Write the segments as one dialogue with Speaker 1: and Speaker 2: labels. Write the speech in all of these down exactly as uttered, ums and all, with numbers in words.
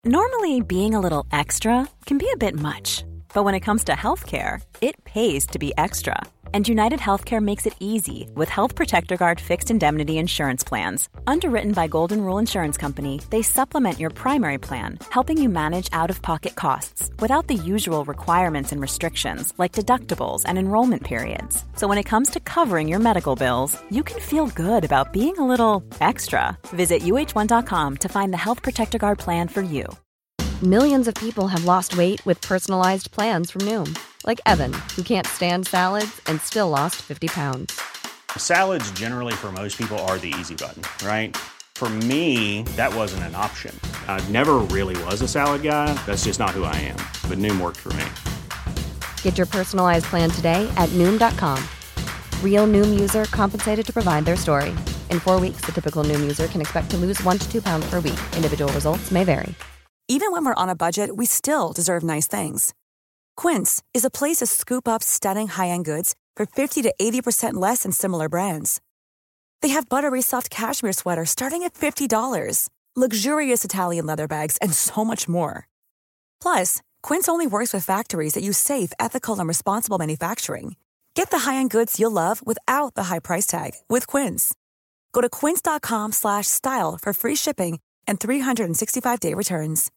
Speaker 1: Normally, being a little extra can be a bit much, but when it comes to healthcare, it pays to be extra. And United Healthcare makes it easy with Health Protector Guard fixed indemnity insurance plans. Underwritten by Golden Rule Insurance Company, they supplement your primary plan, helping you manage out-of-pocket costs without the usual requirements and restrictions like deductibles and enrollment periods. So when it comes to covering your medical bills, you can feel good about being a little extra. Visit U H one dot com to find the Health Protector Guard plan for you.
Speaker 2: Millions of people have lost weight with personalized plans from Noom. Like Evan, who can't stand salads and still lost fifty pounds.
Speaker 3: Salads generally for most people are the easy button, right? For me, that wasn't an option. I never really was a salad guy. That's just not who I am. But Noom worked for me.
Speaker 2: Get your personalized plan today at Noom dot com. Real Noom user compensated to provide their story. In four weeks, the typical Noom user can expect to lose one to two pounds per week. Individual results may vary.
Speaker 4: Even when we're on a budget, we still deserve nice things. Quince is a place to scoop up stunning high-end goods for fifty to eighty percent less than similar brands. They have buttery soft cashmere sweaters starting at fifty dollars, luxurious Italian leather bags, and so much more. Plus, Quince only works with factories that use safe, ethical, and responsible manufacturing. Get the high-end goods you'll love without the high price tag with Quince. Go to quince dot com slash style for free shipping and three sixty-five day returns.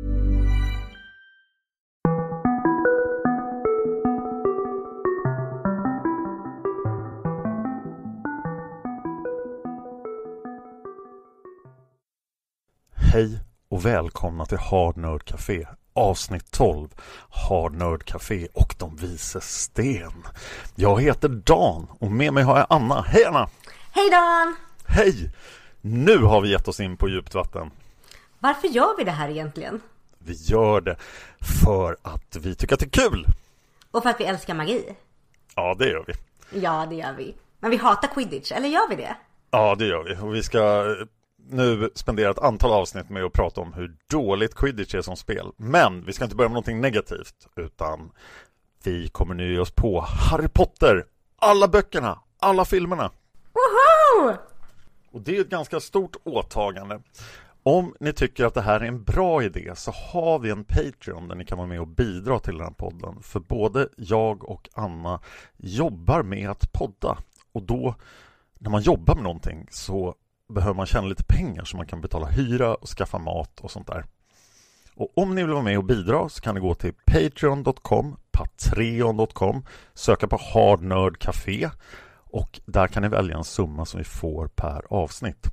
Speaker 5: Hej och välkomna till Hard Nerd Café, avsnitt tolv, Hard Nerd Café och de vise sten. Jag heter Dan och med mig har jag Anna. Hej Anna!
Speaker 6: Hej Dan!
Speaker 5: Hej! Nu har vi gett oss in på djupt vatten.
Speaker 6: Varför gör vi det här egentligen?
Speaker 5: Vi gör det för att vi tycker att det är kul.
Speaker 6: Och för att vi älskar magi.
Speaker 5: Ja, det gör vi.
Speaker 6: Ja, det gör vi. Men vi hatar Quidditch, eller gör vi det?
Speaker 5: Ja, det gör vi. Och vi ska nu spendera ett antal avsnitt med att prata om hur dåligt Quidditch är som spel. Men vi ska inte börja med någonting negativt, utan vi kommer nu ge oss på Harry Potter. Alla böckerna, alla filmerna.
Speaker 6: Woho!
Speaker 5: Och det är ett ganska stort åtagande. Om ni tycker att det här är en bra idé så har vi en Patreon där ni kan vara med och bidra till den här podden. För både jag och Anna jobbar med att podda. Och då, när man jobbar med någonting så behöver man tjäna lite pengar så man kan betala hyra och skaffa mat och sånt där. Och om ni vill vara med och bidra så kan ni gå till patreon dot com, patreon dot com, söka på Hard Nerd Café och där kan ni välja en summa som vi får per avsnitt.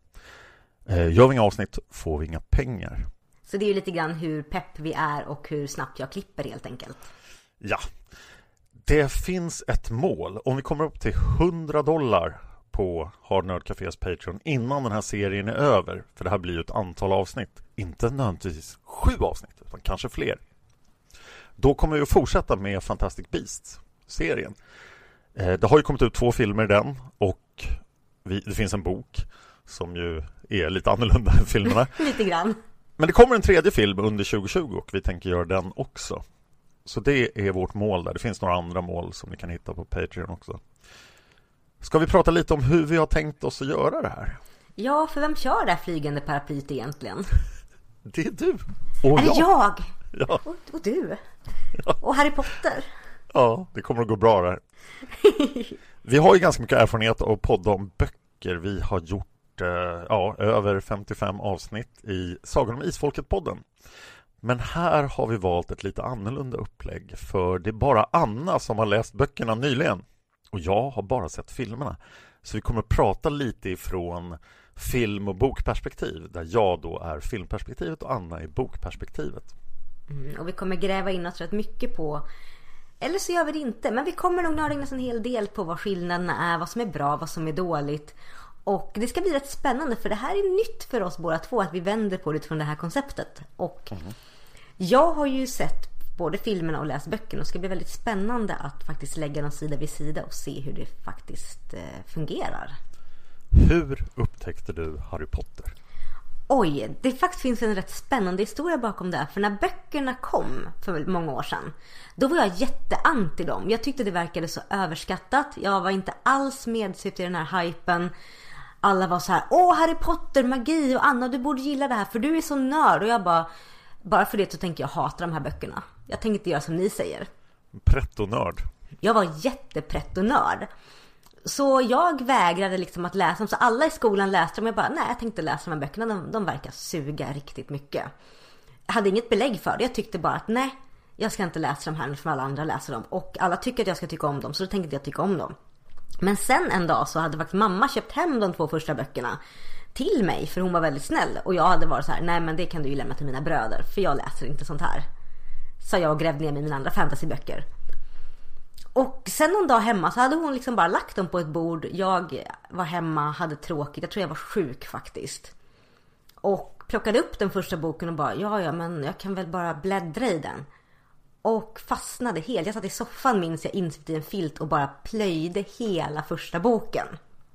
Speaker 5: Gör vi inga avsnitt får vi inga pengar.
Speaker 6: Så det är ju lite grann hur pepp vi är och hur snabbt jag klipper helt enkelt.
Speaker 5: Ja, det finns ett mål. Om vi kommer upp till hundra dollar på Hard Nerd Cafés Patreon innan den här serien är över, för det här blir ju ett antal avsnitt, inte nödvändigtvis sju avsnitt utan kanske fler, då kommer vi att fortsätta med Fantastic Beasts-serien. Det har ju kommit ut två filmer i den och vi, det finns en bok som ju är lite annorlunda än filmerna.
Speaker 6: Lite grann.
Speaker 5: Men det kommer en tredje film under tjugo tjugo och vi tänker göra den också. Så det är vårt mål där. Det finns några andra mål som ni kan hitta på Patreon också. Ska vi prata lite om hur vi har tänkt oss att göra det här?
Speaker 6: Ja, för vem kör det här flygande paraplyt egentligen?
Speaker 5: Det är du. Och
Speaker 6: är det jag?
Speaker 5: Ja.
Speaker 6: Och, och du?
Speaker 5: Ja.
Speaker 6: Och Harry Potter?
Speaker 5: Ja, det kommer att gå bra där. Vi har ju ganska mycket erfarenhet av att podda om böcker. Vi har gjort ja, över femtiofem avsnitt i Sagan om Isfolket-podden. Men här har vi valt ett lite annorlunda upplägg, för det är bara Anna som har läst böckerna nyligen. Och jag har bara sett filmerna. Så vi kommer att prata lite ifrån film- och bokperspektiv, där jag då är filmperspektivet och Anna är bokperspektivet.
Speaker 6: Mm, och vi kommer gräva in oss rätt mycket på, eller så gör vi det inte, men vi kommer nog nörda in oss en hel del på vad skillnaderna är, vad som är bra, vad som är dåligt. Och det ska bli rätt spännande, för det här är nytt för oss båda två, att vi vänder på det från det här konceptet. Och mm. jag har ju sett både filmerna och läst böckerna, och det ska bli väldigt spännande att faktiskt lägga dem sida vid sida och se hur det faktiskt eh, fungerar.
Speaker 5: Hur upptäckte du Harry Potter?
Speaker 6: Oj, det faktiskt finns en rätt spännande historia bakom det. För när böckerna kom för många år sedan, då var jag jätteanti dem. Jag tyckte det verkade så överskattat. Jag var inte alls medsyft i den här hypen. Alla var så här: åh, Harry Potter, magi, och Anna, du borde gilla det här för du är så nörd. Och jag bara, Bara för det så tänker jag hata de här böckerna. Jag tänker inte göra som ni säger.
Speaker 5: Prettonörd.
Speaker 6: Jag var jätteprettonörd. Så jag vägrade liksom att läsa dem. Så alla i skolan läste dem. Jag bara, nej jag tänkte läsa de här böckerna. De, de verkar suga riktigt mycket. Jag hade inget belägg för det. Jag tyckte bara att nej, jag ska inte läsa de här för alla andra läser dem. Och alla tycker att jag ska tycka om dem. Så då tänkte jag tycka om dem. Men sen en dag så hade faktiskt mamma köpt hem de två första böckerna till mig. För hon var väldigt snäll. Och jag hade varit så här, nej men det kan du ju lämna till mina bröder. För jag läser inte sånt här. Så jag grävde ner med mina andra fantasyböcker. Och sen någon dag hemma så hade hon liksom bara lagt dem på ett bord. Jag var hemma, hade tråkigt. Jag tror jag var sjuk faktiskt. Och plockade upp den första boken och bara, ja ja men jag kan väl bara bläddra i den. Och fastnade helt. Jag satt i soffan minns jag insikt i en filt och bara plöjde hela första boken.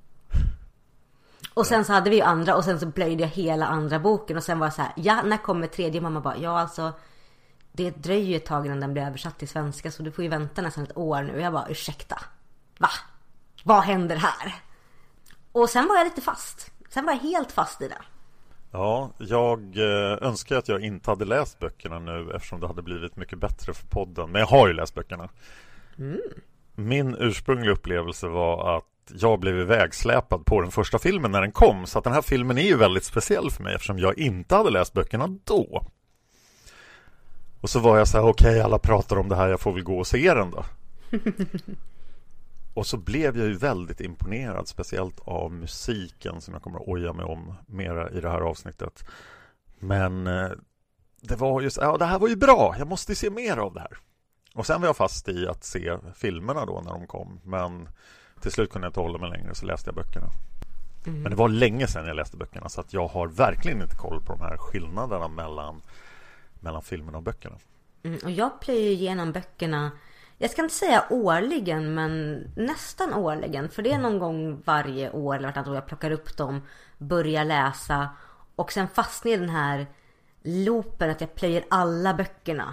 Speaker 6: Och sen så hade vi ju andra och sen så plöjde jag hela andra boken. Och sen var jag så här, ja när kommer tredje? Mamma bara, ja alltså det dröjer ju ett tag innan den blir översatt till svenska. Så du får ju vänta nästan ett år nu. Jag bara, ursäkta. Va? Vad händer här? Och sen var jag lite fast. Sen var jag helt fast i det.
Speaker 5: Ja, jag önskar att jag inte hade läst böckerna nu eftersom det hade blivit mycket bättre för podden. Men jag har ju läst böckerna. Mm. Min ursprungliga upplevelse var att jag blev ivägsläpad på den första filmen när den kom. Så att den här filmen är ju väldigt speciell för mig eftersom jag inte hade läst böckerna då. Och så var jag så här, okej okay, alla pratar om det här, jag får väl gå och se den då. Och så blev jag ju väldigt imponerad, speciellt av musiken som jag kommer att oja mig om mera i det här avsnittet. Men eh, det var ju så, ja det här var ju bra, jag måste se mer av det här. Och sen var jag fast i att se filmerna då när de kom. Men till slut kunde jag inte hålla mig längre så läste jag böckerna. Mm. Men det var länge sedan jag läste böckerna så att jag har verkligen inte koll på de här skillnaderna mellan, mellan filmerna och böckerna.
Speaker 6: Mm, och jag plöjer igenom böckerna, jag ska inte säga årligen men nästan årligen. För det är någon gång varje år eller vartannat år jag plockar upp dem, börjar läsa och sen fastnar i den här loopen att jag plöjer alla böckerna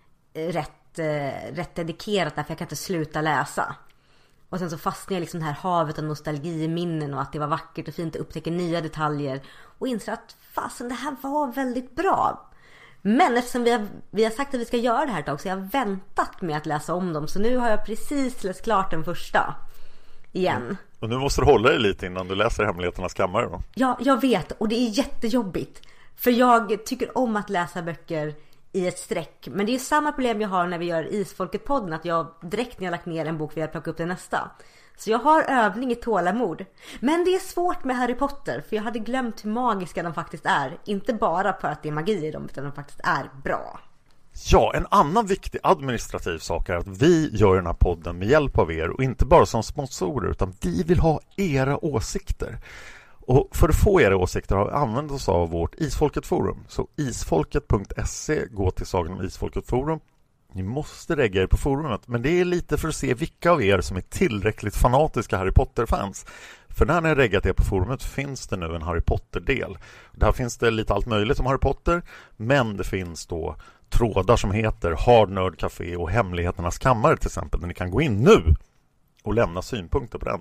Speaker 6: rätt, eh, rätt dedikerat därför jag kan inte sluta läsa. Och sen så fastnar jag liksom det här havet av nostalgiminnen och att det var vackert och fint att upptäcka nya detaljer och inser att fasen det här var väldigt bra. Men eftersom vi har, vi har sagt att vi ska göra det här ett tag så jag har väntat med att läsa om dem. Så nu har jag precis läst klart den första igen. Mm.
Speaker 5: Och nu måste du hålla dig lite innan du läser Hemligheternas kammare då.
Speaker 6: Ja, jag vet. Och det är jättejobbigt. För jag tycker om att läsa böcker i ett streck. Men det är samma problem jag har när vi gör Isfolket-podden. Att jag direkt när jag lagt ner en bok vill jag plocka upp den nästa. Så jag har övning i tålamod. Men det är svårt med Harry Potter. För jag hade glömt hur magiska de faktiskt är. Inte bara för att det är magi i dem, utan de faktiskt är bra.
Speaker 5: Ja, en annan viktig administrativ sak är att vi gör den här podden med hjälp av er. Och inte bara som sponsorer, utan vi vill ha era åsikter. Och för att få era åsikter har vi använt oss av vårt Isfolket-forum. Så isfolket punkt se, gå till Sagan om Isfolket-forum. Ni måste regga er på forumet, men det är lite för att se vilka av er som är tillräckligt fanatiska Harry Potter-fans. För när ni har reggat er på forumet finns det nu en Harry Potter-del. Där finns det lite allt möjligt om Harry Potter, men det finns då trådar som heter Hard Nerd Café och Hemligheternas kammare till exempel, där ni kan gå in nu och lämna synpunkter på den.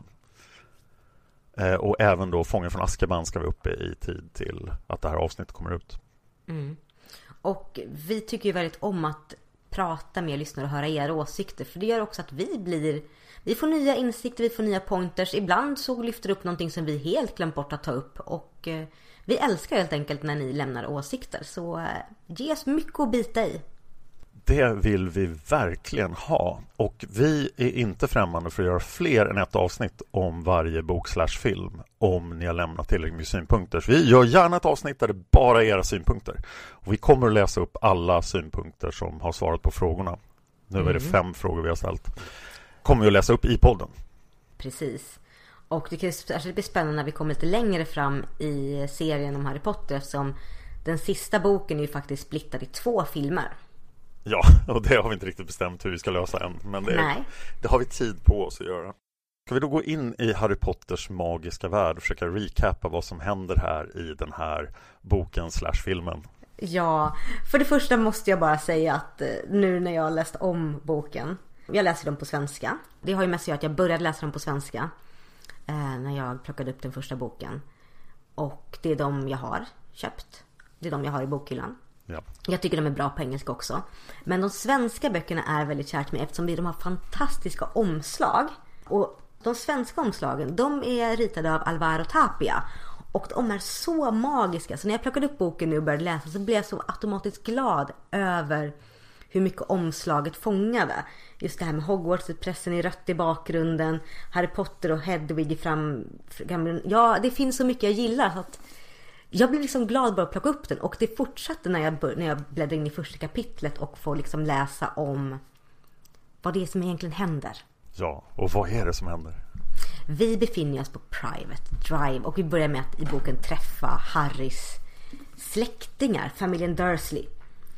Speaker 5: Eh, och även då Fången från Azkaban ska vi uppe i tid till att det här avsnittet kommer ut.
Speaker 6: Mm. Och vi tycker ju väldigt om att prata med lyssnare och höra era åsikter. För det gör också att vi blir vi får nya insikter, vi får nya pointers. Ibland så lyfter upp någonting som vi helt glömt bort att ta upp. Och eh, vi älskar helt enkelt när ni lämnar åsikter. Så eh, ge oss mycket att bita i.
Speaker 5: Det vill vi verkligen ha. Och vi är inte främmande för att göra fler än ett avsnitt om varje bok slash film. Om ni har lämnat tillräckligt med synpunkter. Så vi gör gärna ett avsnitt där det bara är era synpunkter. Och vi kommer att läsa upp alla synpunkter som har svarat på frågorna. Nu är det mm. fem frågor vi har ställt. Kommer vi att läsa upp i podden.
Speaker 6: Precis. Och det kan särskilt bli spännande när vi kommer lite längre fram i serien om Harry Potter. Eftersom den sista boken är ju faktiskt splittad i två filmer.
Speaker 5: Ja, och det har vi inte riktigt bestämt hur vi ska lösa än. Men det, är, det har vi tid på oss att göra. Ska vi då gå in i Harry Potters magiska värld och försöka recappa vad som händer här i den här boken slash filmen?
Speaker 6: Ja, för det första måste jag bara säga att nu när jag har läst om boken, jag läser dem på svenska. Det har ju mest gjort att jag började läsa dem på svenska eh, när jag plockade upp den första boken. Och det är de jag har köpt. Det är de jag har i bokhyllan.
Speaker 5: Ja.
Speaker 6: Jag tycker de är bra på engelska också. Men de svenska böckerna är väldigt kärt med eftersom de har fantastiska omslag. Och de svenska omslagen, de är ritade av Alvaro Tapia. Och de är så magiska. Så när jag plockade upp boken nu och började läsa så blev jag så automatiskt glad över hur mycket omslaget fångade. Just det här med Hogwarts, pressen i rött i bakgrunden, Harry Potter och Hedwig i fram... Ja, det finns så mycket jag gillar så att jag blev liksom glad bara att plocka upp den. Och det fortsatte när jag, bör... när jag bläddrade in i första kapitlet och får liksom läsa om vad det är som egentligen händer.
Speaker 5: Ja, och vad är det som händer?
Speaker 6: Vi befinner oss på Private Drive och vi börjar med att i boken träffa Harrys släktingar, familjen Dursley.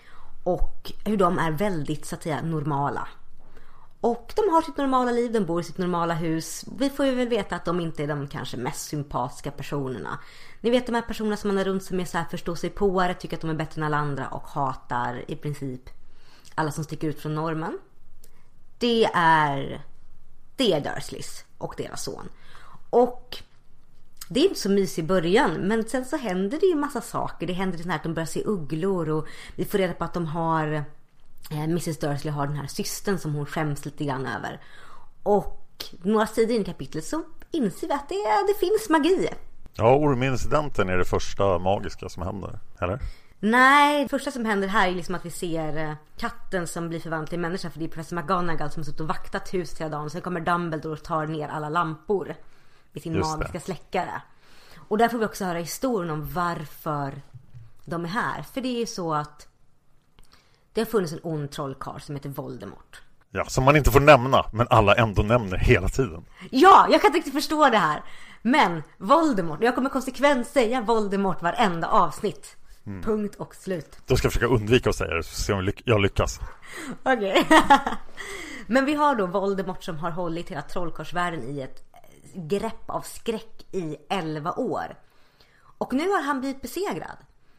Speaker 6: Och hur de är väldigt så att säga normala. Och de har sitt normala liv, de bor i sitt normala hus. Vi får ju väl veta att de inte är de kanske mest sympatiska personerna. Ni vet de här personerna som man är runt som är så här förstår sig på, tycker att de är bättre än alla andra och hatar i princip alla som sticker ut från normen. Det är det är Dursleys och deras son. Och det är inte så mysigt i början, men sen så händer det ju massa saker. Det händer det här att de börjar se ugglor och vi får reda på att de har eh, missus Dursley har den här systern som hon skäms lite grann över. Och några sidor in i kapitlet så inser vi att det, det finns magi.
Speaker 5: Ja, ormincidenten är det första magiska som händer, eller?
Speaker 6: Nej, det första som händer här är liksom att vi ser katten som blir förvandlad till människa, för det är professor McGonagall som har suttit och vaktat huset hela dagen. Sen kommer Dumbledore och tar ner alla lampor i sin magiska släckare. Och där får vi också höra historien om varför de är här. För det är ju så att det har funnits en ond trollkarl som heter Voldemort.
Speaker 5: Ja, som man inte får nämna, men alla ändå nämner hela tiden.
Speaker 6: Ja, jag kan inte riktigt förstå det här. Men Voldemort, jag kommer konsekvent säga Voldemort varenda avsnitt. Mm. Punkt och slut.
Speaker 5: Då ska jag försöka undvika att säga det, så se om jag lyckas.
Speaker 6: Okej. Okay. Men vi har då Voldemort som har hållit hela trollkarlsvärlden i ett grepp av skräck i elva år. Och nu har han blivit besegrad.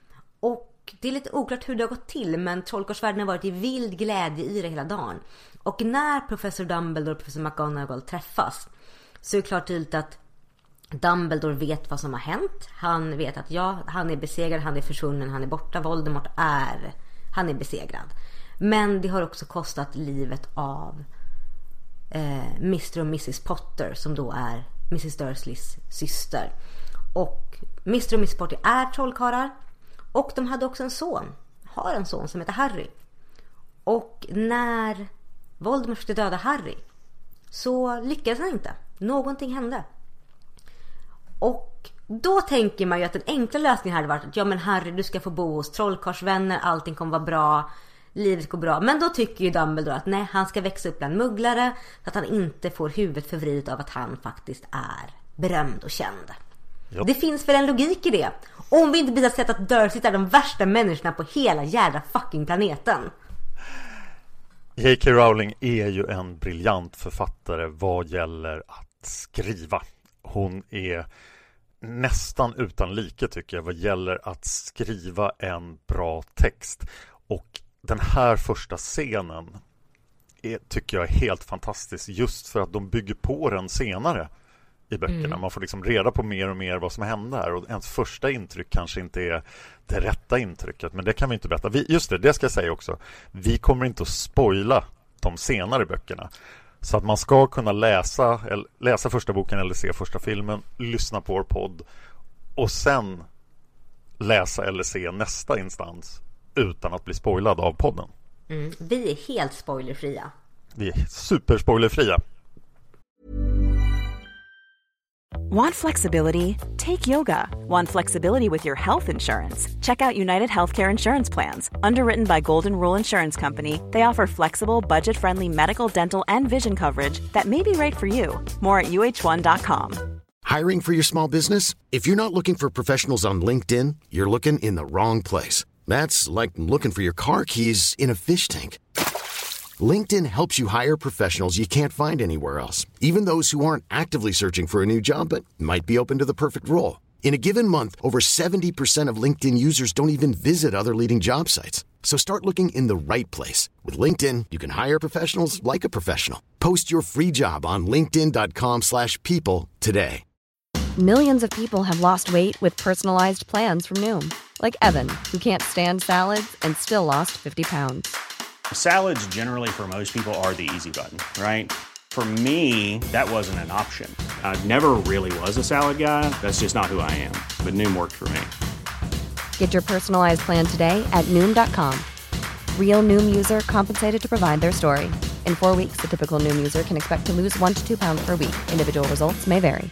Speaker 6: Och det är lite oklart hur det har gått till, men trollkarlsvärlden har varit i vild glädje i det hela dagen. Och när professor Dumbledore och professor McGonagall träffas så är det klart tydligt att Dumbledore vet vad som har hänt. Han vet att ja, han är besegrad, han är försvunnen, han är borta. Voldemort är, han är besegrad. Men det har också kostat livet av eh, mister och missus Potter, som då är missus Dursleys syster. Och mister och missus Potter är trollkarlar. Och de hade också en son, har en son som heter Harry. Och när Voldemort försökte döda Harry så lyckades han inte. Någonting hände. Och då tänker man ju att den enkla lösningen hade varit att ja men Harry, du ska få bo hos trollkarlsvänner, allting kommer vara bra, livet går bra. Men då tycker ju Dumbledore att nej, han ska växa upp bland mugglare så att han inte får huvudet förvridet av att han faktiskt är berömd och känd. Ja. Det finns väl en logik i det. Om vi inte blir sett att Dursley är de värsta människorna på hela jävla fucking planeten.
Speaker 5: J K Rowling är ju en briljant författare vad gäller att skriva. Hon är nästan utan like tycker jag vad gäller att skriva en bra text. Och den här första scenen är, tycker jag är helt fantastisk just för att de bygger på den senare i böckerna. Mm. Man får liksom reda på mer och mer vad som händer här. Och ens första intryck kanske inte är det rätta intrycket. Men det kan vi inte berätta. Vi, just det, det ska jag säga också. Vi kommer inte att spoila de senare böckerna. Så att man ska kunna läsa, eller, läsa första boken eller se första filmen, lyssna på vår podd och sen läsa eller se nästa instans utan att bli spoilad av podden.
Speaker 6: Mm. Vi är helt spoilerfria.
Speaker 5: Vi är superspoilerfria.
Speaker 1: Want flexibility? Take yoga. Want flexibility with your health insurance? Check out United Healthcare Insurance Plans. Underwritten by Golden Rule Insurance Company, they offer flexible, budget-friendly medical, dental, and vision coverage that may be right for you. More at U H one dot com.
Speaker 7: Hiring for your small business? If you're not looking for professionals on LinkedIn, you're looking in the wrong place. That's like looking for your car keys in a fish tank. LinkedIn helps you hire professionals you can't find anywhere else, even those who aren't actively searching for a new job but might be open to the perfect role. In a given month, over seventy percent of LinkedIn users don't even visit other leading job sites. So start looking in the right place. With LinkedIn, you can hire professionals like a professional. Post your free job on linkedin dot com slash people today.
Speaker 2: Millions of people have lost weight with personalized plans from Noom. Like Evan, who can't stand salads and still lost fifty pounds.
Speaker 3: Salads generally for most people are the easy button, right? For me, that wasn't an option. I never really was a salad guy. That's just not who I am. But Noom worked for me.
Speaker 2: Get your personalized plan today at Noom dot com. Real Noom user compensated to provide their story. In four weeks, the typical Noom user can expect to lose one to two pounds per week. Individual results may vary.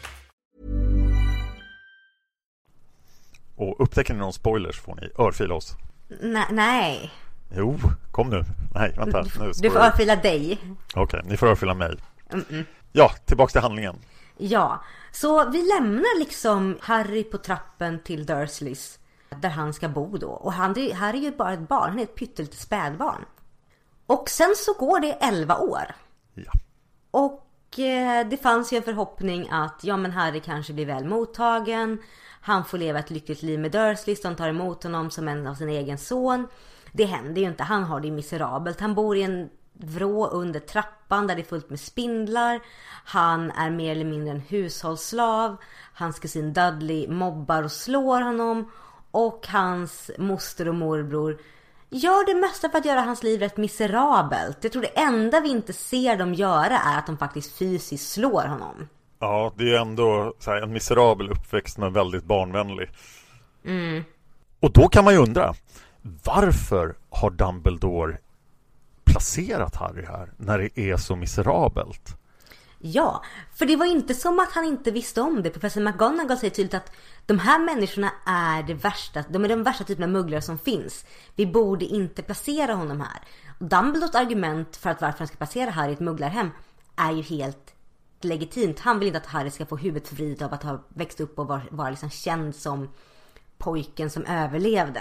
Speaker 5: Och upptäcker ni någon spoilers får ni örfila oss.
Speaker 6: N- nej.
Speaker 5: Jo, kom nu. Nej, vänta. Nu
Speaker 6: Du får örfila dig.
Speaker 5: Okej, okay, ni får örfila mig.
Speaker 6: Mm-mm.
Speaker 5: Ja, tillbaka till handlingen.
Speaker 6: Ja, så vi lämnar liksom Harry på trappen till Dursleys där han ska bo då. Och han, Harry är ju bara ett barn, han är ett pyttelitet spädbarn. Och sen så går det elva år.
Speaker 5: Ja.
Speaker 6: Och eh, det fanns ju en förhoppning att ja men Harry kanske blir väl mottagen. Han får leva ett lyckligt liv med Dursley som tar emot honom som en av sin egen son. Det händer ju inte, han har det miserabelt. Han bor i en vrå under trappan där det är fullt med spindlar. Han är mer eller mindre en hushållsslav. Hans kusin Dudley mobbar och slår honom. Och hans moster och morbror gör det mesta för att göra hans liv rätt miserabelt. Jag tror det enda vi inte ser dem göra är att de faktiskt fysiskt slår honom.
Speaker 5: Ja, det är ändå så här, en miserabel uppväxt men väldigt barnvänlig.
Speaker 6: Mm.
Speaker 5: Och då kan man ju undra, varför har Dumbledore placerat Harry här när det är så miserabelt?
Speaker 6: Ja, för det var inte som att han inte visste om det. Professor McGonagall säger tydligt att de här människorna är det värsta, de är de värsta typen av mugglare som finns. Vi borde inte placera honom här. Och Dumbledores argument för att varför han ska placera Harry i ett mugglarhem är ju helt legitimt. Han vill inte att Harry ska få huvudet förvridet av att ha växt upp och vara, vara liksom känd som pojken som överlevde.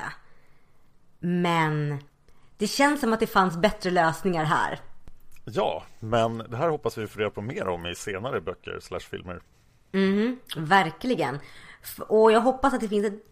Speaker 6: Men det känns som att det fanns bättre lösningar här.
Speaker 5: Ja, men det här hoppas vi få reda på mer om i senare böcker slash filmer.
Speaker 6: Mm, verkligen. Och jag hoppas att det finns ett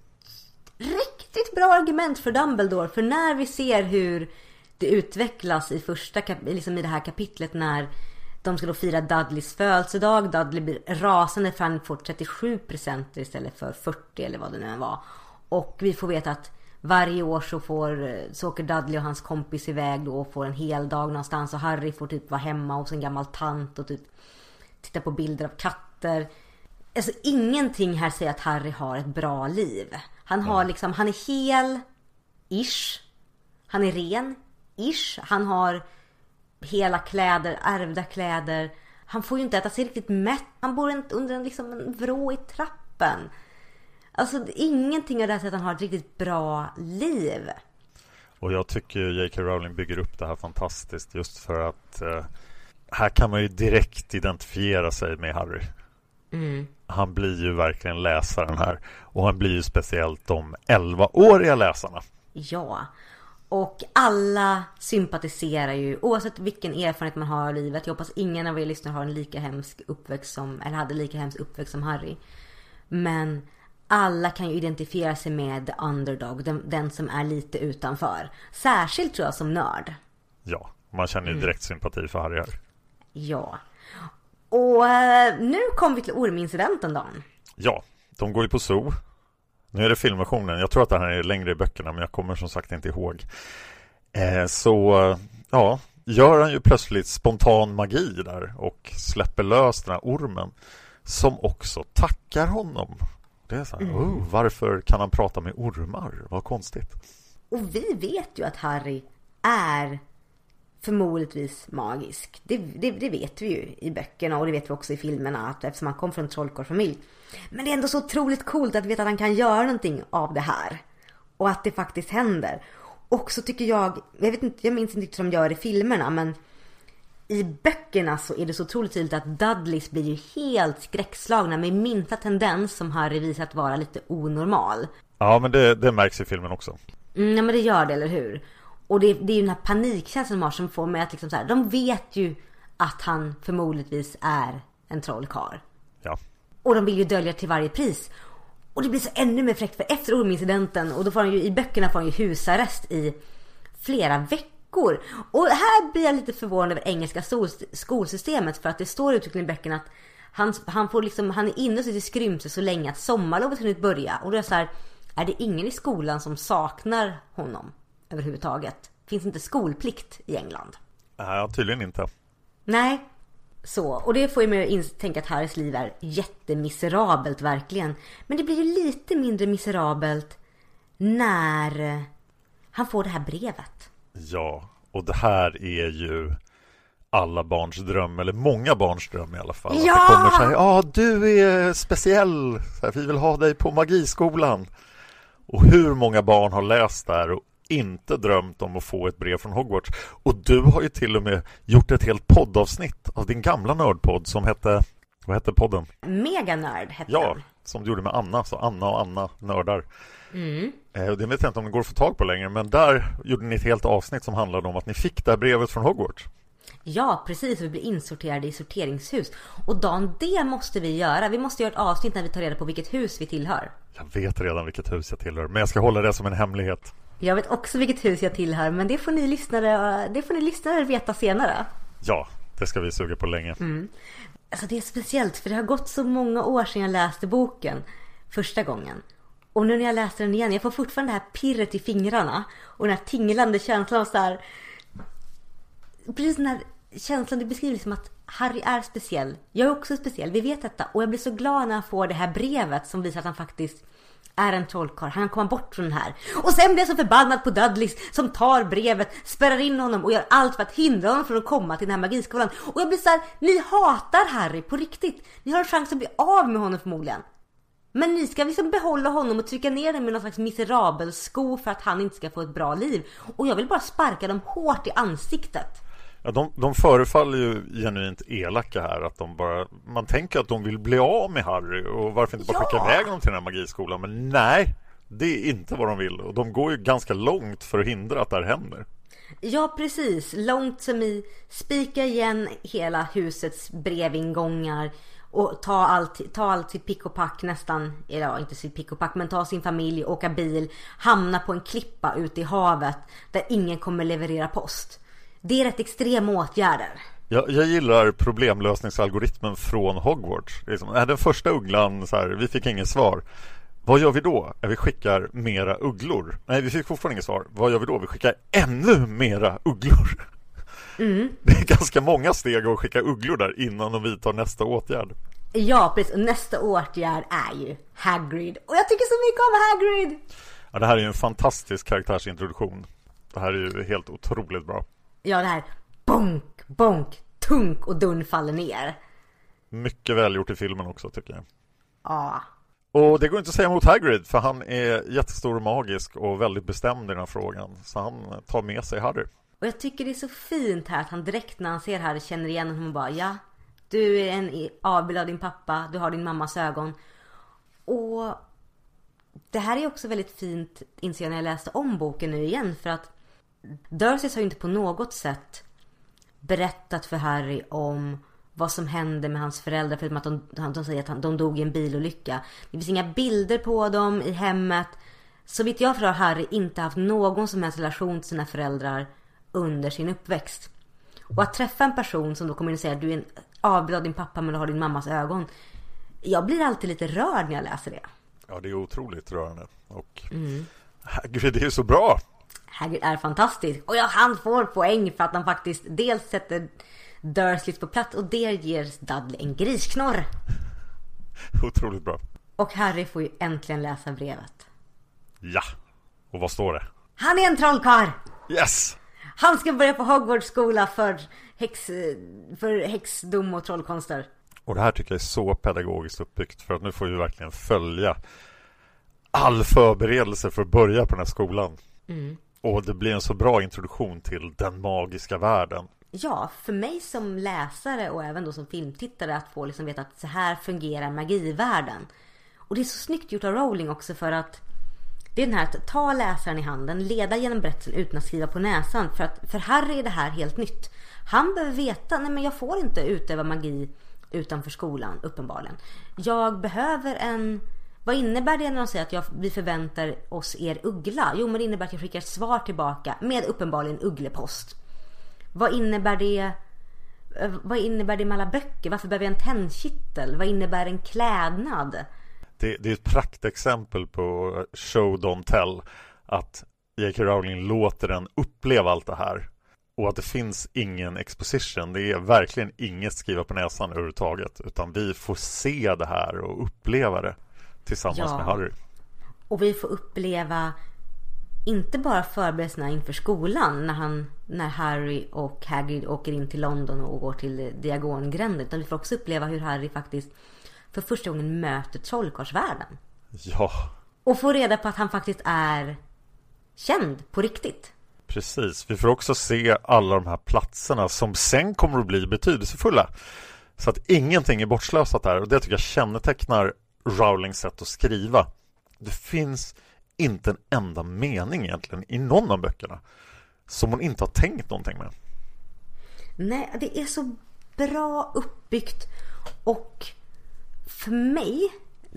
Speaker 6: riktigt bra argument för Dumbledore. För när vi ser hur det utvecklas i första kap- liksom i det här kapitlet när de ska då fira Dudleys födelsedag. Dudley blir rasande för han får trettiosju presenter istället för fyrtio eller vad det nu var. Och vi får veta att varje år så, får, så åker Dudley och hans kompis iväg då och får en hel dag någonstans. Och Harry får typ vara hemma hos en gammal tant och typ titta på bilder av katter. Alltså ingenting här säger att Harry har ett bra liv. Han har liksom, han är hel, ish. Han är ren, ish. Han har hela kläder, ärvda kläder. Han får ju inte äta sig riktigt mätt. Han bor under en, liksom en vrå i trappen. Alltså ingenting av det här sättet att han har ett riktigt bra liv.
Speaker 5: Och jag tycker J K Rowling bygger upp det här fantastiskt just för att eh, här kan man ju direkt identifiera sig med Harry.
Speaker 6: Mm.
Speaker 5: Han blir ju verkligen läsaren här. Och han blir ju speciellt de elva-åriga läsarna.
Speaker 6: Ja, och alla sympatiserar ju oavsett vilken erfarenhet man har i livet. Jag hoppas ingen av er lyssnare har en lika hemsk uppväxt som, eller hade lika hemsk uppväxt som Harry. Men alla kan ju identifiera sig med the underdog, den, den som är lite utanför. Särskilt tror jag som nörd.
Speaker 5: Ja, man känner ju direkt mm. sympati för Harry här.
Speaker 6: Ja. Och eh, nu kommer vi till ormincidenten då.
Speaker 5: Ja, de går ju på zoo. Nu är det filmversionen. Jag tror att det här är längre i böckerna, men jag kommer som sagt inte ihåg. Eh, så, ja, gör han ju plötsligt spontan magi där och släpper lös den här ormen som också tackar honom. Det är så här, mm. oh, varför kan han prata med ormar? Vad konstigt.
Speaker 6: Och vi vet ju att Harry är förmodligtvis magisk. Det, det, det vet vi ju i böckerna och det vet vi också i filmerna att eftersom han kom från en trollkarlsfamilj. Men det är ändå så otroligt coolt att veta att han kan göra någonting av det här. Och att det faktiskt händer. Och så tycker jag, jag vet inte, jag minns inte hur de gör i filmerna, men i böckerna så är det så otroligt tydligt att Dudleys blir ju helt skräckslagna med minsta tendens som Harry visar att vara lite onormal.
Speaker 5: Ja, men det, det märks i filmen också.
Speaker 6: Mm, ja, men det gör det, eller hur? Och det, det är ju den här panikkänslan de har som får mig att liksom så här, de vet ju att han förmodligtvis är en trollkarl.
Speaker 5: Ja. Och
Speaker 6: de vill ju dölja till varje pris. Och det blir så ännu mer fräckt för efter ormincidenten, och då får han ju i böckerna får han ju husarrest i flera veckor. Och här blir jag lite förvånad över engelska skolsystemet, för att det står uttryckligen i böckerna att han, han, får liksom, han är inne i skrymsel så länge att sommarlovet hunnit börja. Och då är det så här, är det ingen i skolan som saknar honom överhuvudtaget. Finns inte skolplikt i England?
Speaker 5: Nej, tydligen inte.
Speaker 6: Nej, så. Och det får ju mig att tänka att Harrys liv är jättemiserabelt verkligen. Men det blir ju lite mindre miserabelt när han får det här brevet.
Speaker 5: Ja, och det här är ju alla barns dröm, eller många barns dröm i alla fall.
Speaker 6: Ja!
Speaker 5: Att det kommer så här, ja du är speciell, så här, vi vill ha dig på magiskolan. Och hur många barn har läst där och inte drömt om att få ett brev från Hogwarts. Och du har ju till och med gjort ett helt poddavsnitt av din gamla nördpodd som hette, vad hette podden?
Speaker 6: Mega Nörd hette
Speaker 5: Ja,
Speaker 6: den.
Speaker 5: som du gjorde med Anna, så Anna och Anna nördar.
Speaker 6: Mm.
Speaker 5: Eh, det vet jag inte om det går att få tag på längre, men där gjorde ni ett helt avsnitt som handlade om att ni fick det här brevet från Hogwarts.
Speaker 6: Ja, precis. Vi blir insorterade i sorteringshus. Och Dan, det måste vi göra. Vi måste göra ett avsnitt när vi tar reda på vilket hus vi tillhör.
Speaker 5: Jag vet redan vilket hus jag tillhör, men jag ska hålla det som en hemlighet.
Speaker 6: Jag vet också vilket hus jag tillhör, men det får ni lyssnare, det får ni lyssnare veta senare.
Speaker 5: Ja, det ska vi suga på länge.
Speaker 6: Mm. Alltså det är speciellt, för det har gått så många år sedan jag läste boken första gången. Och nu när jag läser den igen, jag får fortfarande det här pirret i fingrarna. Och den här tinglande känslan av så här... Precis den här känslan du beskriver som att Harry är speciell. Jag är också speciell, vi vet detta. Och jag blir så glad när han får det här brevet som visar att han faktiskt är en trollkarl. Han kan komma bort från den här. Och sen blir jag så förbannad på Dudleys som tar brevet, spärrar in honom och gör allt för att hindra honom från att komma till den här magiskolan. Och jag blir så här, ni hatar Harry på riktigt. Ni har en chans att bli av med honom förmodligen. Men ni ska liksom behålla honom och trycka ner den med någon slags miserabel sko för att han inte ska få ett bra liv. Och jag vill bara sparka dem hårt i ansiktet.
Speaker 5: Ja, de, de förefaller ju genuint elaka här. Att de bara, man tänker att de vill bli av med Harry. Och varför inte bara
Speaker 6: Ja!
Speaker 5: skicka iväg dem till den här magiskolan. Men nej, det är inte vad de vill. Och de går ju ganska långt för att hindra att det här händer.
Speaker 6: Ja, precis. Långt som i spika igen hela husets brevingångar. Och ta allt, ta allt sitt pick och pack nästan, eller inte sitt pick och pack, men ta sin familj, åka bil, hamna på en klippa ute i havet där ingen kommer leverera post. Det är rätt extrema åtgärder.
Speaker 5: Jag, jag gillar problemlösningsalgoritmen från Hogwarts. Det är som, är den första ugglan så här, vi fick ingen svar. Vad gör vi då? Vi skickar mera ugglor. Nej, vi fick fortfarande inget svar. Vad gör vi då? Vi skickar ännu mera ugglor. Mm. Det är ganska många steg att skicka ugglor där innan de vidtar nästa åtgärd.
Speaker 6: Ja, precis. Och nästa åtgärd är ju Hagrid. Och jag tycker så mycket om Hagrid.
Speaker 5: Ja, det här är ju en fantastisk karaktärsintroduktion. Det här är ju helt otroligt bra.
Speaker 6: Ja, det här bonk, bonk, tunk och dun faller ner.
Speaker 5: Mycket välgjort i filmen också, tycker jag.
Speaker 6: Ja.
Speaker 5: Och det går inte att säga emot Hagrid, för han är jättestor och magisk och väldigt bestämd i den här frågan. Så han tar med sig Harry.
Speaker 6: Och jag tycker det är så fint här att han direkt när han ser Harry känner igen honom och bara, ja, du är en avbild av din pappa, du har din mammas ögon. Och det här är också väldigt fint, inser jag när jag läste om boken nu igen, för att Dursleys har ju inte på något sätt berättat för Harry om vad som hände med hans föräldrar, förutom att de, de säger att han, de dog i en bilolycka. Det finns inga bilder på dem i hemmet. Så vitt jag förstår har Harry inte haft någon som helst relation till sina föräldrar under sin uppväxt. Och att träffa en person som då kommer in och säger att du är en avbild av din pappa men du har din mammas ögon. Jag blir alltid lite rörd när jag läser det.
Speaker 5: Ja, det är otroligt rörande. Och
Speaker 6: mm.
Speaker 5: Hagrid, det är så bra.
Speaker 6: Hagrid är fantastisk. Och ja, han får poäng för att han faktiskt dels sätter Dursley på plats och det ger Dudley en grisknorr.
Speaker 5: Otroligt bra.
Speaker 6: Och Harry får ju äntligen läsa brevet.
Speaker 5: Ja, och vad står det?
Speaker 6: Han är en trollkarl!
Speaker 5: Yes!
Speaker 6: Han ska börja på Hogwarts-skola för, häx, för häxdom och trollkonster.
Speaker 5: Och det här tycker jag är så pedagogiskt uppbyggt, för att nu får vi verkligen följa all förberedelse för att börja på den här skolan. Mm. Och det blir en så bra introduktion till den magiska världen. Ja,
Speaker 6: för mig som läsare och även då som filmtittare att få liksom veta att så här fungerar magivärlden. Och det är så snyggt gjort av Rowling också, för att det är den här att ta läsaren i handen, leda genom berättelsen utan att skriva på näsan. För att för Harry är det här helt nytt. Han behöver veta, nej men jag får inte utöva magi utanför skolan, uppenbarligen. Jag behöver en... Vad innebär det när de säger att jag, vi förväntar oss er uggla? Jo, men det innebär att jag skickar ett svar tillbaka med uppenbarligen ugglepost. Vad innebär det? Vad innebär det med alla böcker? Varför behöver jag en tändkittel? Vad innebär en klädnad?
Speaker 5: Det, det är ett praktexempel på show don't tell, att J K Rowling låter den uppleva allt det här och att det finns ingen exposition. Det är verkligen inget skriva på näsan överhuvudtaget, utan vi får se det här och uppleva det tillsammans ja. med Harry.
Speaker 6: Och vi får uppleva inte bara förberedelserna inför skolan när, han, när Harry och Hagrid åker in till London och går till Diagongränden, utan vi får också uppleva hur Harry faktiskt för första gången möter trollkarlsvärlden.
Speaker 5: Ja.
Speaker 6: Och får reda på att han faktiskt är känd på riktigt.
Speaker 5: Precis, vi får också se alla de här platserna som sen kommer att bli betydelsefulla. Så att ingenting är bortslösat där, och det tycker jag kännetecknar Rowlings sätt att skriva. Det finns inte en enda mening egentligen i någon av böckerna som hon inte har tänkt någonting med.
Speaker 6: Nej, det är så bra uppbyggt. Och för mig,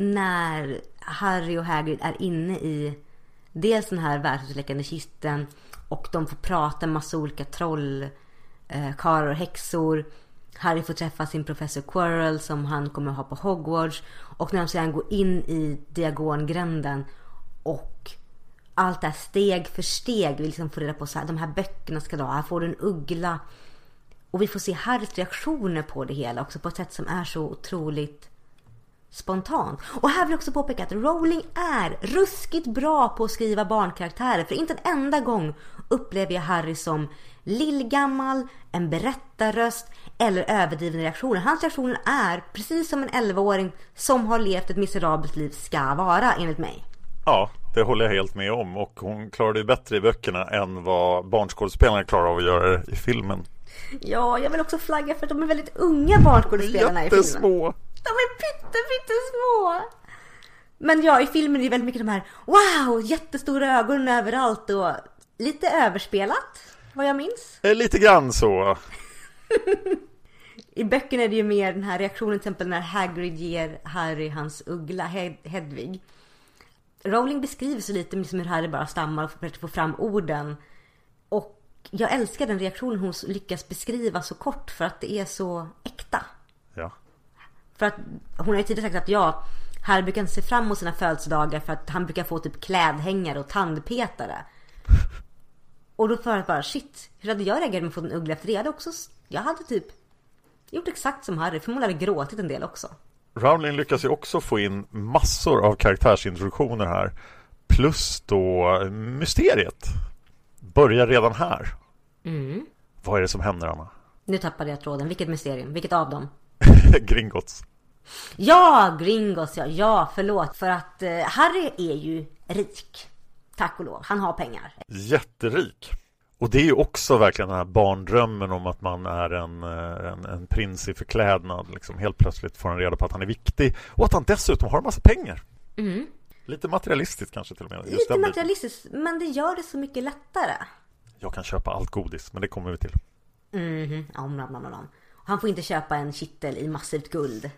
Speaker 6: när Harry och Hagrid är inne i dels den här världsutläckande kisten och de får prata med massa olika troll, eh, karlar och häxor. Harry får träffa sin professor Quirrell som han kommer att ha på Hogwarts, och när de sedan går in i Diagongränden och allt det här steg för steg vi liksom får reda på så här, de här böckerna ska då, här får du en uggla, och vi får se Harrys reaktioner på det hela också på ett sätt som är så otroligt spontant. Och här vill jag också påpeka att Rowling är ruskigt bra på att skriva barnkaraktärer, för inte en enda gång upplever jag Harry som lillgammal, en berättarröst eller överdriven reaktioner. Hans reaktioner är precis som en elvaåring som har levt ett miserabelt liv ska vara, enligt mig.
Speaker 5: Ja, det håller jag helt med om, och hon klarade det bättre i böckerna än vad barnskådespelarna klarar av att göra i filmen.
Speaker 6: Ja, jag vill också flagga för att de är väldigt unga barnskådespelarna i filmen.
Speaker 5: Jättesmå.
Speaker 6: De är pytte, pytte små. Men ja, i filmen är det väldigt mycket de här wow, jättestora ögon överallt och lite överspelat, vad jag minns.
Speaker 5: Lite grann så.
Speaker 6: I böckerna är det ju mer den här reaktionen, till exempel när Hagrid ger Harry hans uggla Hed- Hedvig. Rowling beskriver så lite liksom hur Harry bara stammar och försöker få fram orden. Och jag älskar den reaktionen hon lyckas beskriva så kort, för att det är så äkta.
Speaker 5: Ja.
Speaker 6: För att hon har ju tidigare sagt att ja, Harry brukar inte se fram emot sina födelsedagar för att han brukar få typ klädhängare och tandpetare. Och då för att bara shit, hur hade jag reagerat med att få en uggla efter det? Jag hade också, jag hade typ gjort exakt som Harry, för hon hade gråtit en del också.
Speaker 5: Rowling lyckas ju också få in massor av karaktärsintroduktioner här. Plus då mysteriet. Börjar redan här.
Speaker 6: Mm.
Speaker 5: Vad är det som händer, Anna?
Speaker 6: Nu tappade jag tråden. Vilket mysterium? Vilket av dem?
Speaker 5: Gringotts.
Speaker 6: Ja, Gringotts, ja. Ja, förlåt. För att eh, Harry är ju rik. Tack och lov. Han har pengar.
Speaker 5: Jätterik. Och det är ju också verkligen den här barndrömmen om att man är en, en, en prins i förklädnad. Liksom helt plötsligt får han reda på att han är viktig. Och att han dessutom har en massa pengar.
Speaker 6: Mm.
Speaker 5: Lite materialistiskt kanske till och med. Just
Speaker 6: Lite materialistiskt, men det gör det så mycket lättare.
Speaker 5: Jag kan köpa allt godis, men det kommer vi till.
Speaker 6: Mhm, om, om, om, om. Han får inte köpa en kittel i massivt guld.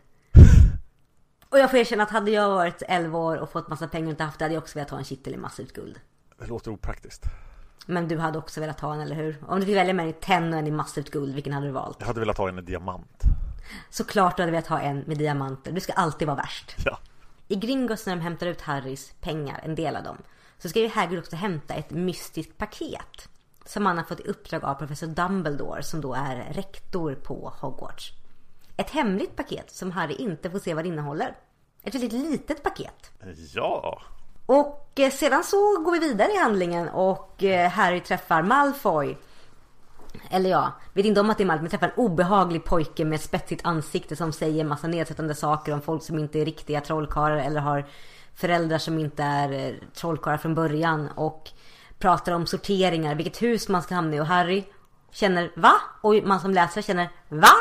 Speaker 6: Och jag får erkänna att hade jag varit elva år och fått massa pengar och inte haft det, hade jag också velat ha en kittel i massivt guld.
Speaker 5: Det låter opraktiskt.
Speaker 6: Men du hade också velat ha en, eller hur? Om du fick välja mellan en tenn och en i massivt guld, vilken hade du valt?
Speaker 5: Jag hade velat ha en i diamant.
Speaker 6: Såklart du hade velat ha en med diamanter. Du ska alltid vara värst.
Speaker 5: Ja.
Speaker 6: I Gringotts, när de hämtar ut Harrys pengar, en del av dem, så ska ju Hagrid också hämta ett mystiskt paket som han har fått i uppdrag av professor Dumbledore, som då är rektor på Hogwarts. Ett hemligt paket som Harry inte får se vad det innehåller. Ett väldigt litet paket.
Speaker 5: Ja.
Speaker 6: Och eh, sedan så går vi vidare i handlingen och eh, Harry träffar Malfoy. Eller ja, vet inte om att det är Malfoy, men träffar en obehaglig pojke med ett spetsigt ansikte som säger massa nedsättande saker om folk som inte är riktiga trollkarlar eller har föräldrar som inte är eh, trollkarlar från början, och pratar om sorteringar, vilket hus man ska hamna i, och Harry känner va? Och man som läsare känner va?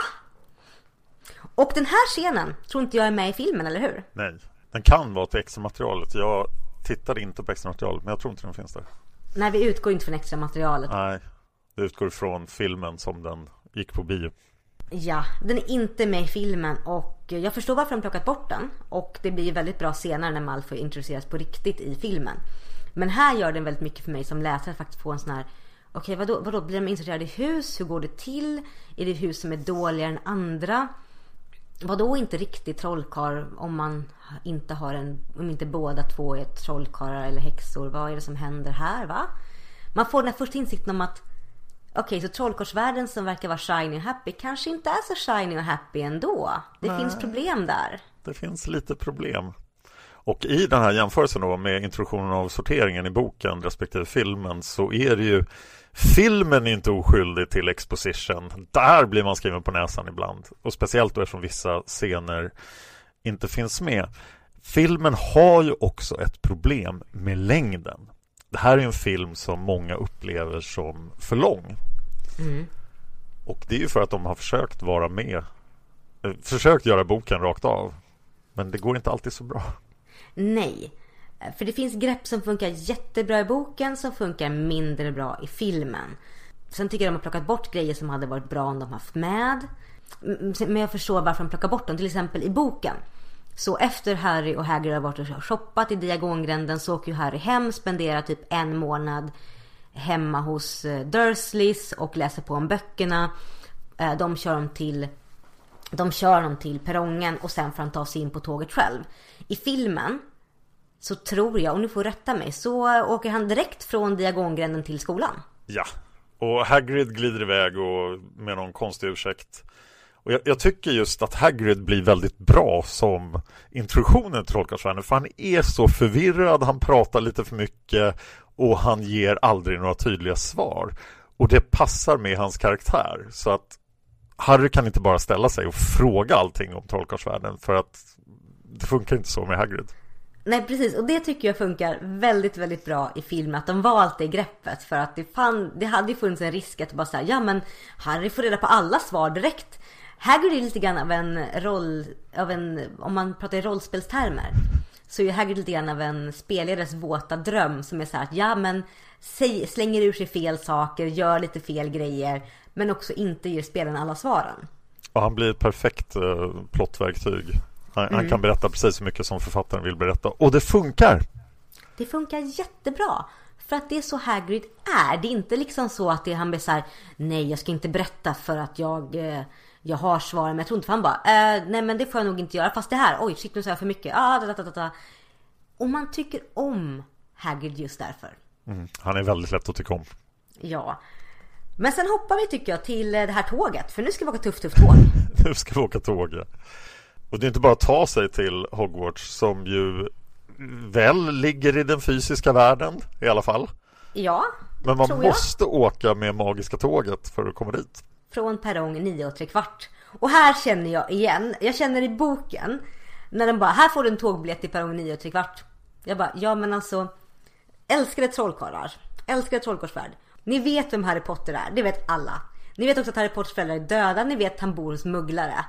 Speaker 6: Och den här scenen tror inte jag är med i filmen, eller hur?
Speaker 5: Nej, den kan vara till extra materialet. Jag tittade inte på extra materialet, men jag tror inte den finns där.
Speaker 6: Nej, vi utgår inte från extra materialet.
Speaker 5: Nej, det utgår från filmen som den gick på bio.
Speaker 6: Ja, den är inte med i filmen, och jag förstår varför de plockat bort den. Och det blir väldigt bra senare när Malfoy introduceras på riktigt i filmen. Men här gör den väldigt mycket för mig som läsare att faktiskt få en sån här: okej, vadå, vadå, blir de introducerade i hus? Hur går det till? Är det hus som är dåligare än andra? vadå inte riktigt trollkarl om man inte har en, om inte båda två är trollkarlar eller häxor? Vad är det som händer här, va? Man får den här första insikten om att okej, okay, så trollkarlsvärlden som verkar vara shiny och happy kanske inte är så shiny och happy ändå. Det Nej, finns problem där.
Speaker 5: Det finns lite problem. Och i den här jämförelsen då med introduktionen av sorteringen i boken respektive filmen, så är det ju filmen är inte oskyldig till exposition. Där blir man skriven på näsan ibland. Och speciellt då eftersom vissa scener inte finns med. Filmen har ju också ett problem med längden. Det här är en film som många upplever som för lång. Mm. Och det är ju för att de har försökt vara med. Försökt göra boken rakt av. Men det går inte alltid så bra.
Speaker 6: Nej. För det finns grepp som funkar jättebra i boken som funkar mindre bra i filmen. Sen tycker jag de har plockat bort grejer som hade varit bra om de haft med. Men jag förstår varför de plockar bort dem. Till exempel i boken. Så efter Harry och Hagrid har varit och shoppat i Diagongränden så åker ju Harry hem, spenderar typ en månad hemma hos Dursleys och läser på om böckerna. De kör dem till, de kör dem till perrongen och sen får han ta sig in på tåget själv. I filmen så tror jag, och nu får rätta mig, så åker han direkt från Diagongränden till skolan.
Speaker 5: Ja, och Hagrid glider iväg och med någon konstig ursäkt. Och jag, jag tycker just att Hagrid blir väldigt bra som introduktionen till trollkarlsvärlden. För han är så förvirrad, han pratar lite för mycket och han ger aldrig några tydliga svar. Och det passar med hans karaktär. Så att Harry kan inte bara ställa sig och fråga allting om trollkarlsvärlden, för att det funkar inte så med Hagrid.
Speaker 6: Nej, precis. Och det tycker jag funkar väldigt, väldigt bra i filmen. Att de valt det greppet. För att det, fann, det hade ju funnits en risk att bara säga, ja men Harry får reda på alla svar direkt. Hagrid är lite grann av en roll, av en, om man pratar i rollspelstermer, så är Hagrid lite grann av en spelares våta dröm som är så här att ja men säg, slänger ur sig fel saker, gör lite fel grejer, men också inte ger spelaren alla svaren.
Speaker 5: Och han blir ett perfekt uh, plottverktyg. Han, mm. han kan berätta precis så mycket som författaren vill berätta. Och det funkar!
Speaker 6: Det funkar jättebra. För att det är så Hagrid är. Det är inte liksom så att det, han blir så här, nej jag ska inte berätta för att jag... Uh, jag har svaren, men jag tror inte för han bara äh, nej men det får jag nog inte göra, fast det här, oj shit nu sa jag för mycket ah, da, da, da, da. Och man tycker om Hagrid just därför.
Speaker 5: Mm, han är väldigt lätt att tycka om.
Speaker 6: Ja. Men sen hoppar vi tycker jag till det här tåget, för nu ska vi åka tufft tufft tåg.
Speaker 5: Nu ska vi åka tåg, ja. Och det är inte bara att ta sig till Hogwarts, som ju väl ligger i den fysiska världen i alla fall.
Speaker 6: Ja.
Speaker 5: Men man måste åka med magiska tåget för att komma dit.
Speaker 6: Från perrong nio och tre kvart. Och här känner jag igen, jag känner i boken när de bara, här får du en tågbiljett till perrong nio och tre kvart. Jag bara, ja men alltså, älskade trollkarlar, älskade trollkarlsvärld. Ni vet vem Harry Potter är, det vet alla. Ni vet också att Harry Potters föräldrar är döda, ni vet att han bor hos mugglare.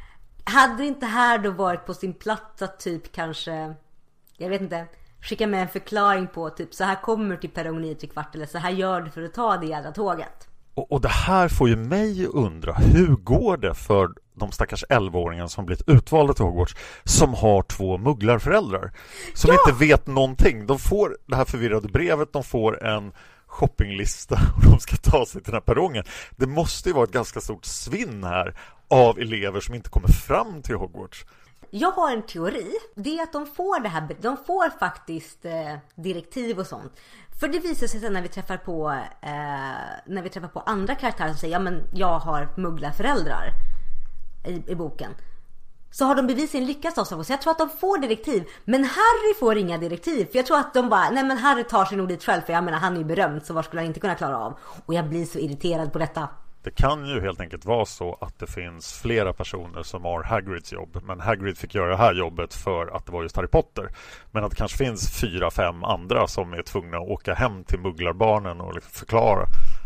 Speaker 6: Hade det inte här då varit på sin plats att typ kanske, jag vet inte, skicka med en förklaring på typ så här kommer till perrong nio och tre kvart, eller så här gör du för att ta det jävla tåget.
Speaker 5: Och, och det här får ju mig undra, hur går det för de stackars elvaåringar som blivit utvalda till Hogwarts, som har två mugglarföräldrar som ja! inte vet någonting. De får det här förvirrade brevet, de får en shoppinglista och de ska ta sig till den här perrongen. Det måste ju vara ett ganska stort svinn här av elever som inte kommer fram till Hogwarts.
Speaker 6: Jag har en teori. Det är att de får det här, de får faktiskt eh, direktiv och sånt. För det visar sig sen när vi träffar på eh, när vi träffar på andra karaktärer som säger ja men jag har mugglarföräldrar i, i boken. Så har de bevisligen lyckats också. Så jag tror att de får direktiv. Men Harry får inga direktiv. För jag tror att de bara, nej men Harry tar sig nog dit själv. För jag menar han är ju berömd, så var skulle han inte kunna klara av. Och jag blir så irriterad på detta.
Speaker 5: Det kan ju helt enkelt vara så att det finns flera personer som har Hagrids jobb. Men Hagrid fick göra det här jobbet för att det var just Harry Potter. Men att det kanske finns fyra, fem andra som är tvungna att åka hem till mugglarbarnen och liksom förklara.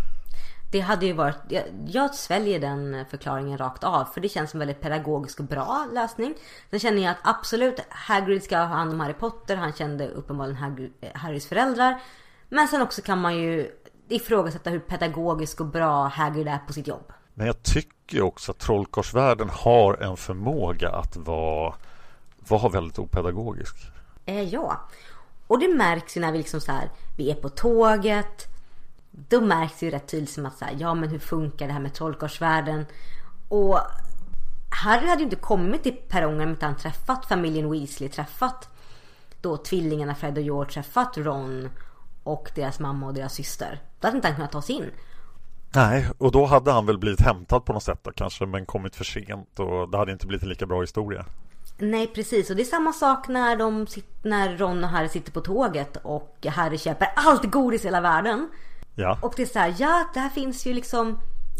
Speaker 6: Det hade ju varit, jag, jag sväljer den förklaringen rakt av. För det känns som en väldigt pedagogisk och bra lösning. Sen känner jag att absolut Hagrid ska ha hand om Harry Potter. Han kände uppenbarligen Hagrid, Harrys föräldrar. Men sen också kan man ju ifrågasätta hur pedagogisk och bra Hagrid är på sitt jobb.
Speaker 5: Men jag tycker också att trollkarlsvärlden har en förmåga att vara, vara väldigt opedagogisk.
Speaker 6: Eh, ja, och det märks ju när vi liksom så här, vi är på tåget. Då märks ju rätt tydligt som att så här, ja men hur funkar det här med trollkarlsvärlden? Och Harry hade ju inte kommit till perrongen utan han träffat familjen Weasley, träffat då tvillingarna Fred och George, träffat Ron och deras mamma och deras syster. Då hade inte han kunnat ta sig in.
Speaker 5: Nej, och då hade han väl blivit hämtad på något sätt då, kanske, men kommit för sent och det hade inte blivit en lika bra historia.
Speaker 6: Nej, precis. Och det är samma sak när, de, när Ron och Harry sitter på tåget och Harry köper allt godis i hela världen.
Speaker 5: Ja.
Speaker 6: Och det är så här, ja, det här finns ju liksom...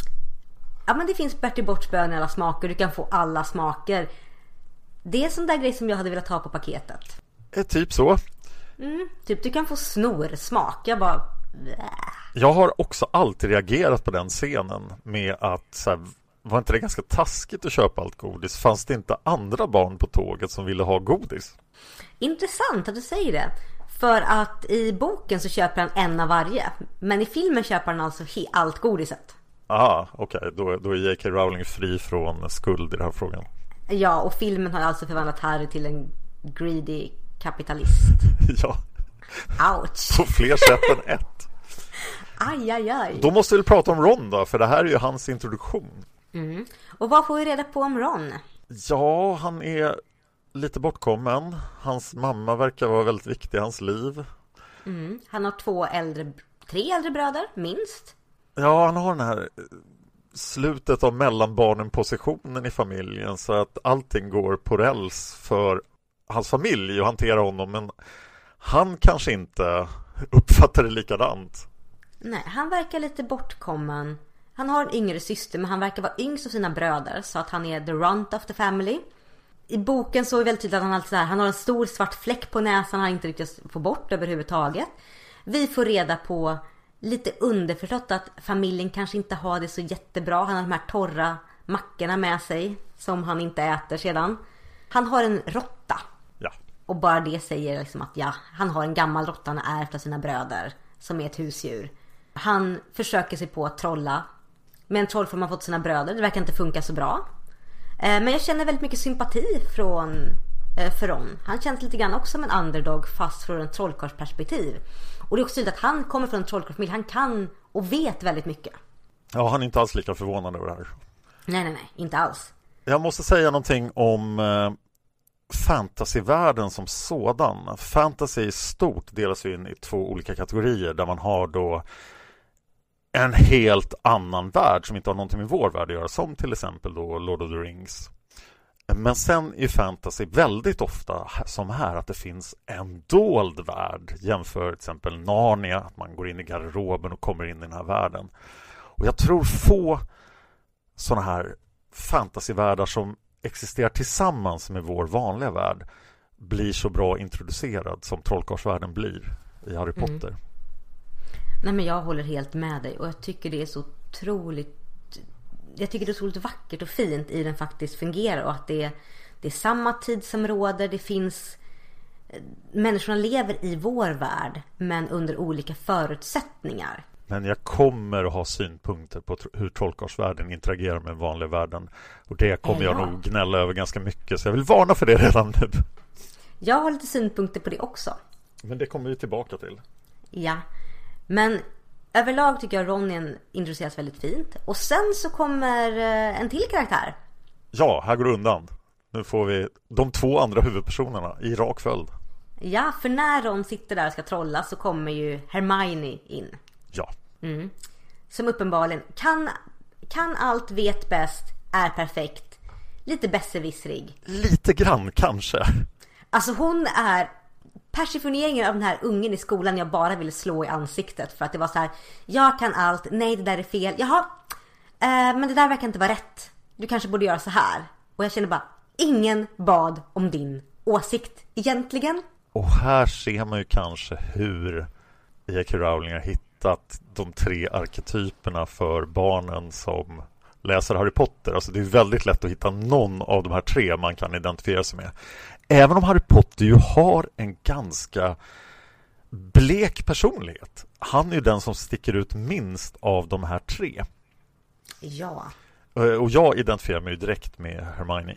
Speaker 6: Ja, men det finns Bertie Bortsbön i alla smaker. Du kan få alla smaker. Det är sån där grej som jag hade velat ha på paketet.
Speaker 5: Eh, typ så.
Speaker 6: Mm, typ du kan få snorsmak. Jag bara...
Speaker 5: Jag har också alltid reagerat på den scenen med att så här, var inte det ganska taskigt att köpa allt godis? Fanns det inte andra barn på tåget som ville ha godis?
Speaker 6: Intressant att du säger det. För att i boken så köper han en av varje. Men i filmen köper han alltså he- allt godiset.
Speaker 5: Ah, okej. Okay. Då, då är J K Rowling fri från skuld i den här frågan.
Speaker 6: Ja, och filmen har alltså förvandlat Harry till en greedy kapitalist.
Speaker 5: Ja.
Speaker 6: Ouch.
Speaker 5: På fler sätt än ett.
Speaker 6: Aj, aj, aj.
Speaker 5: Då måste vi prata om Ron då, för det här är ju hans introduktion.
Speaker 6: Mm. Och vad får vi reda på om Ron?
Speaker 5: Ja, han är lite bortkommen. Hans mamma verkar vara väldigt viktig i hans liv.
Speaker 6: Mm. Han har två äldre, tre äldre bröder, minst.
Speaker 5: Ja, han har den här slutet av mellanbarnen-positionen i familjen, så att allting går på räls för hans familj och hantera honom, men han kanske inte uppfattar det likadant.
Speaker 6: Nej, han verkar lite bortkommen. Han har en yngre syster, men han verkar vara yngst av sina bröder, så att han är the runt of the family. I boken så är det väldigt tydligt att han, alltid så här, han har en stor svart fläck på näsan han inte riktigt får bort överhuvudtaget. Vi får reda på lite underförstått att familjen kanske inte har det så jättebra. Han har de här torra mackorna med sig som han inte äter sedan. Han har en råtta.
Speaker 5: Ja.
Speaker 6: Och bara det säger liksom att ja, han har en gammal råtta han har ärvt av sina bröder som är ett husdjur. Han försöker sig på att trolla med en trollform han fått sina bröder. Det verkar inte funka så bra. Men jag känner väldigt mycket sympati från, för Ron. Han känns lite grann också som en underdog fast från en trollkarlsperspektiv. Och det är också tydligt att han kommer från en trollkarlsfamilj. Han kan och vet väldigt mycket.
Speaker 5: Ja, han är inte alls lika förvånad över det här.
Speaker 6: Nej, nej, nej. Inte alls.
Speaker 5: Jag måste säga någonting om eh, fantasyvärlden som sådan. Fantasy i stort delas in i två olika kategorier där man har då en helt annan värld som inte har någonting med vår värld att göra, som till exempel då Lord of the Rings. Men sen är fantasy väldigt ofta som här att det finns en dold värld, jämför till exempel Narnia, att man går in i garderoben och kommer in i den här världen. Och jag tror få sådana här fantasyvärldar som existerar tillsammans med vår vanliga värld blir så bra introducerad som trollkarlsvärlden blir i Harry Potter. Mm.
Speaker 6: Nej, men jag håller helt med dig och jag tycker det är så otroligt jag tycker det är så otroligt vackert och fint i den faktiskt fungerar och att det är, det är samma tidsområde, det finns människorna lever i vår värld men under olika förutsättningar.
Speaker 5: Men jag kommer att ha synpunkter på hur trollkarlsvärlden interagerar med den vanliga världen och det kommer jag
Speaker 6: ja.
Speaker 5: nog gnälla över ganska mycket, så jag vill varna för det redan nu.
Speaker 6: Jag har lite synpunkter på det också.
Speaker 5: Men det kommer vi tillbaka till.
Speaker 6: Ja, men överlag tycker jag Ron introduceras väldigt fint. Och sen så kommer en till karaktär.
Speaker 5: Ja, här går det undan. Nu får vi de två andra huvudpersonerna i rak följd.
Speaker 6: Ja, för när Ron sitter där och ska trolla så kommer ju Hermione in.
Speaker 5: Ja.
Speaker 6: Mm. Som uppenbarligen kan, kan allt, vet bäst, är perfekt. Lite besserwissrig.
Speaker 5: Lite grann kanske.
Speaker 6: Alltså hon är persifioneringen av den här ungen i skolan jag bara ville slå i ansiktet. För att det var så här, jag kan allt, nej det där är fel. Jaha, eh, men det där verkar inte vara rätt. Du kanske borde göra så här. Och jag känner bara, ingen bad om din åsikt egentligen.
Speaker 5: Och här ser man ju kanske hur J K Rowling har hittat de tre arketyperna för barnen som läser Harry Potter. Alltså det är väldigt lätt att hitta någon av de här tre man kan identifiera sig med. Även om Harry Potter ju har en ganska blek personlighet. Han är ju den som sticker ut minst av de här tre.
Speaker 6: Ja.
Speaker 5: Och jag identifierar mig direkt med Hermione.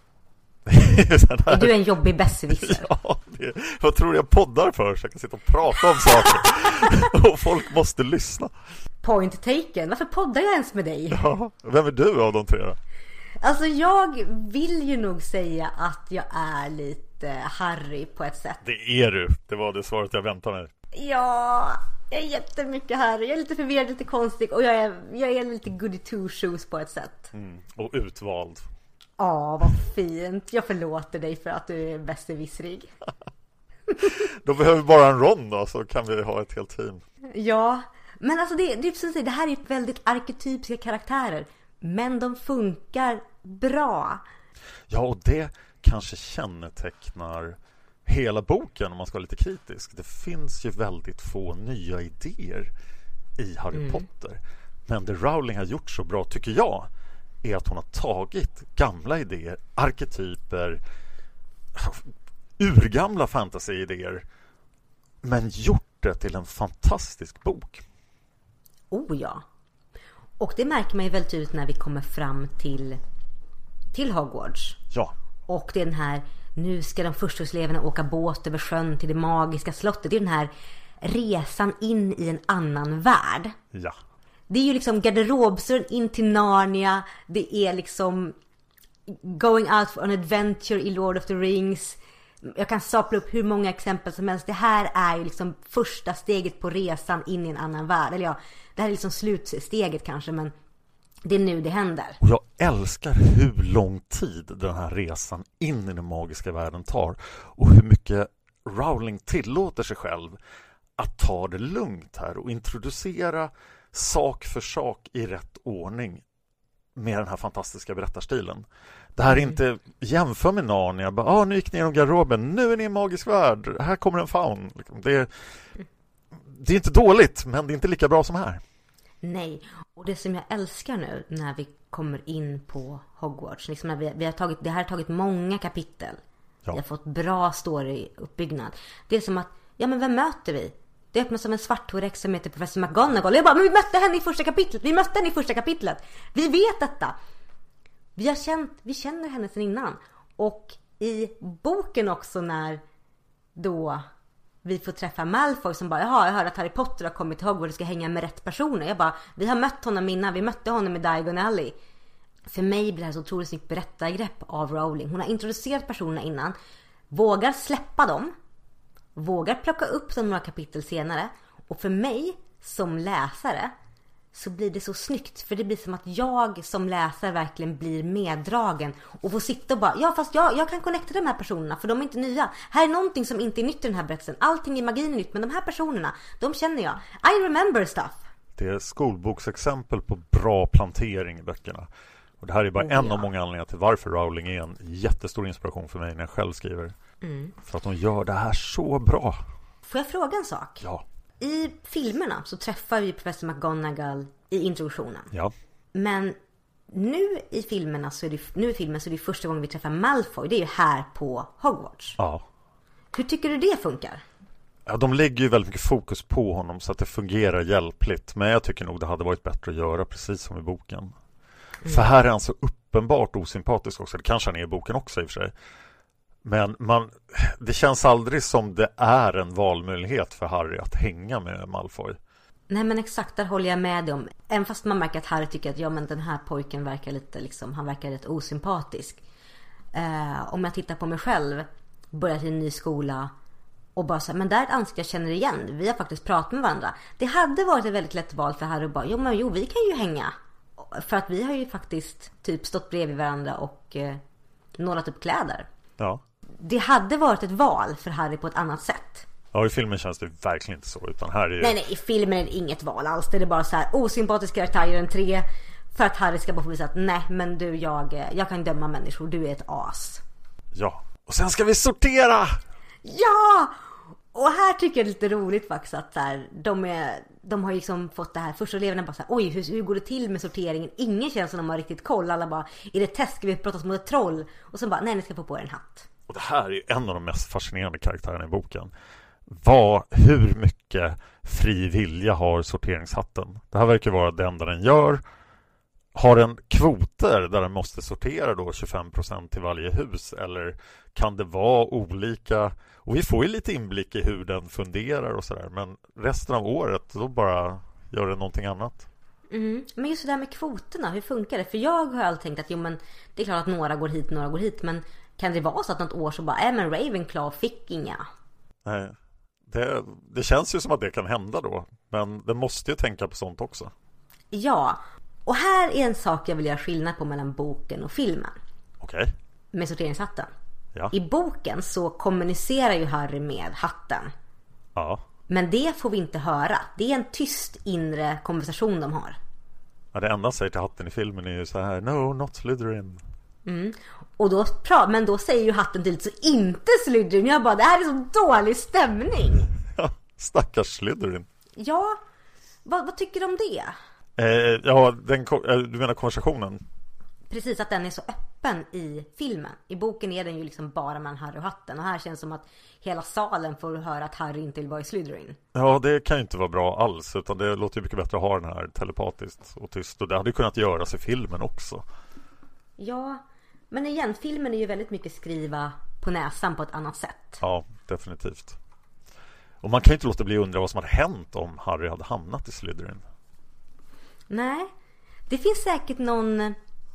Speaker 6: Är du en jobbig besserwisser?
Speaker 5: Ja, det, vad tror jag poddar för? Så jag kan sitta och prata om saker. Och folk måste lyssna.
Speaker 6: Point taken. Varför poddar jag ens med dig?
Speaker 5: Ja, vem är du av de tre då?
Speaker 6: Alltså jag vill ju nog säga att jag är lite Harry på ett sätt.
Speaker 5: Det är du, det var det svaret jag väntade mig.
Speaker 6: Ja, jag är jättemycket Harry. Jag är lite förvirrad, lite konstig. Och jag är, jag är lite goody two shoes på ett sätt.
Speaker 5: Mm. Och utvald.
Speaker 6: Ja, vad fint. Jag förlåter dig för att du är bässervissrig.
Speaker 5: Då behöver vi bara en Ron då, så kan vi ha ett helt team.
Speaker 6: Ja, men alltså det, det, är precis, det här är väldigt arketypiska karaktärer. Men de funkar bra.
Speaker 5: Ja, och det kanske kännetecknar hela boken om man ska vara lite kritisk. Det finns ju väldigt få nya idéer i Harry mm. Potter. Men det Rowling har gjort så bra, tycker jag, är att hon har tagit gamla idéer, arketyper, urgamla fantasy-idéer, men gjort det till en fantastisk bok.
Speaker 6: Oh ja. Och det märker man ju väldigt tydligt när vi kommer fram till till Hogwarts.
Speaker 5: Ja.
Speaker 6: Och det är den här, nu ska de förstaårseleverna åka båt över sjön till det magiska slottet. Det är den här resan in i en annan värld.
Speaker 5: Ja.
Speaker 6: Det är ju liksom garderobsdörren in till Narnia. Det är liksom going out for an adventure i Lord of the Rings. Jag kan sapla upp hur många exempel som helst. Det här är ju liksom första steget på resan in i en annan värld. Eller ja, det här är liksom slutsteget kanske, men det är nu det händer.
Speaker 5: Och jag älskar hur lång tid den här resan in i den magiska världen tar. Och hur mycket Rowling tillåter sig själv att ta det lugnt här och introducera sak för sak i rätt ordning med den här fantastiska berättarstilen. Det här är
Speaker 6: Mm.
Speaker 5: inte jämför med Narnia. Bara, ah, nu gick ni genom garderoben. Nu är ni i en magisk värld. Här kommer en faun. Det är, det är inte dåligt, men det är inte lika bra som här.
Speaker 6: Nej, och det som jag älskar nu när vi kommer in på Hogwarts, liksom när vi, vi har tagit, det här har tagit många kapitel.
Speaker 5: Ja.
Speaker 6: Vi har fått bra story-uppbyggnad. Det är som att, ja men vem möter vi? Det öppnas som en svarthårig som heter professor McGonagall. Jag bara, men vi mötte henne i första kapitlet. Vi mötte henne i första kapitlet. Vi vet detta. Vi har känt, vi känner henne sedan innan. Och i boken också när då vi får träffa Malfoy som bara, jaha, jag hör att Harry Potter har kommit till Hogwarts och ska hänga med rätt personer. Jag bara, vi har mött honom innan. Vi mötte honom i Diagon Alley. För mig blir det här så otroligt snyggt berättargrepp av Rowling. Hon har introducerat personerna innan. Vågar släppa dem. Vågar plocka upp dem några kapitel senare. Och för mig som läsare så blir det så snyggt. För det blir som att jag som läsare verkligen blir meddragen. Och får sitta och bara, ja fast jag, jag kan connecta de här personerna. För de är inte nya. Här är någonting som inte är nytt i den här berättelsen. Allting i magin är nytt. Men de här personerna, de känner jag. I remember stuff.
Speaker 5: Det är skolboksexempel på bra plantering i böckerna. Och det här är bara
Speaker 6: Oh,
Speaker 5: en
Speaker 6: ja.
Speaker 5: av många anledningar till varför Rowling är en jättestor inspiration för mig när jag själv skriver.
Speaker 6: Mm.
Speaker 5: För att hon gör det här så bra.
Speaker 6: Får jag fråga en sak?
Speaker 5: Ja.
Speaker 6: I filmerna så träffar vi professor McGonagall i introduktionen.
Speaker 5: Ja.
Speaker 6: Men nu i filmerna så är det, nu i filmen så är det första gången vi träffar Malfoy. Det är ju här på Hogwarts.
Speaker 5: Ja.
Speaker 6: Hur tycker du det funkar?
Speaker 5: Ja, de lägger ju väldigt mycket fokus på honom så att det fungerar hjälpligt. Men jag tycker nog det hade varit bättre att göra precis som i boken. Mm. För här är han så uppenbart osympatisk också. Det kanske han är i boken också i och för sig. Men man, det känns aldrig som det är en valmöjlighet för Harry att hänga med Malfoy.
Speaker 6: Nej men exakt, där håller jag med dig om. Även fast man märker att Harry tycker att ja men den här pojken verkar lite liksom, han verkar rätt osympatisk. Eh, om jag tittar på mig själv, börjar till en ny skola och bara så här, men där är ett ansikte jag känner igen. Vi har faktiskt pratat med varandra. Det hade varit ett väldigt lätt val för Harry att bara, jo men jo vi kan ju hänga. För att vi har ju faktiskt typ stått bredvid varandra och eh, nålat upp kläder.
Speaker 5: Ja.
Speaker 6: Det hade varit ett val för Harry på ett annat sätt.
Speaker 5: Ja, i filmen känns det verkligen inte så. Utan här är...
Speaker 6: Nej, nej, i filmen är det inget val alls. Det är bara så här osympatisk karaktär än tre. För att Harry ska bara få visa att nej, men du, jag, jag kan döma människor. Du är ett as.
Speaker 5: Ja, och sen ska vi sortera!
Speaker 6: Ja! Och här tycker jag det är lite roligt faktiskt att så här, de, är, de har liksom fått det här. Första eleverna bara så här, oj hur, hur går det till med sorteringen? Ingen känns som de har riktigt koll. Alla bara, är det test? Ska vi prata mot ett troll? Och så bara, nej ni ska få på er en hatt.
Speaker 5: Och det här är en av de mest fascinerande karaktärerna i boken. Vad, hur mycket fri vilja har sorteringshatten? Det här verkar vara det enda den gör. Har den kvoter där den måste sortera då tjugofem procent till varje hus? Eller kan det vara olika? Och vi får ju lite inblick i hur den funderar och sådär. Men resten av året då bara gör den någonting annat.
Speaker 6: Mm. Men just det där med kvoterna, hur funkar det? För jag har alltid tänkt att jo, men det är klart att några går hit, några går hit. Men kan det vara så att något år så bara, äh, men Ravenclaw fick inga?
Speaker 5: Nej, det, det känns ju som att det kan hända då. Men det måste ju tänka på sånt också.
Speaker 6: Ja, och här är en sak jag vill göra skillnad på mellan boken och filmen.
Speaker 5: Okej. Okay.
Speaker 6: Med sorteringshatten.
Speaker 5: Ja.
Speaker 6: I boken så kommunicerar ju Harry med hatten.
Speaker 5: Ja.
Speaker 6: Men det får vi inte höra. Det är en tyst inre konversation de har.
Speaker 5: Ja, det enda säger till hatten i filmen är ju så här: no, not Slytherin.
Speaker 6: Mm. Och då, men då säger ju hatten tydligt så inte Slytherin. Jag bara, det här är så dålig stämning.
Speaker 5: Ja, stackars Slytherin.
Speaker 6: Ja, vad, vad tycker du om det?
Speaker 5: Eh, ja, den, du menar konversationen?
Speaker 6: Precis, att den är så öppen i filmen. I boken är den ju liksom bara med Harry och hatten. Och här känns det som att hela salen får höra att Harry inte vill vara i Slytherin.
Speaker 5: Ja, det kan ju inte vara bra alls. Utan det låter ju mycket bättre att ha den här telepatiskt och tyst. Och det hade ju kunnat göras i filmen också.
Speaker 6: Ja, men igen, filmen är ju väldigt mycket skriva på näsan på ett annat sätt.
Speaker 5: Ja, definitivt. Och man kan ju inte låta bli att undra vad som hade hänt om Harry hade hamnat i Slytherin.
Speaker 6: Nej, det finns säkert någon...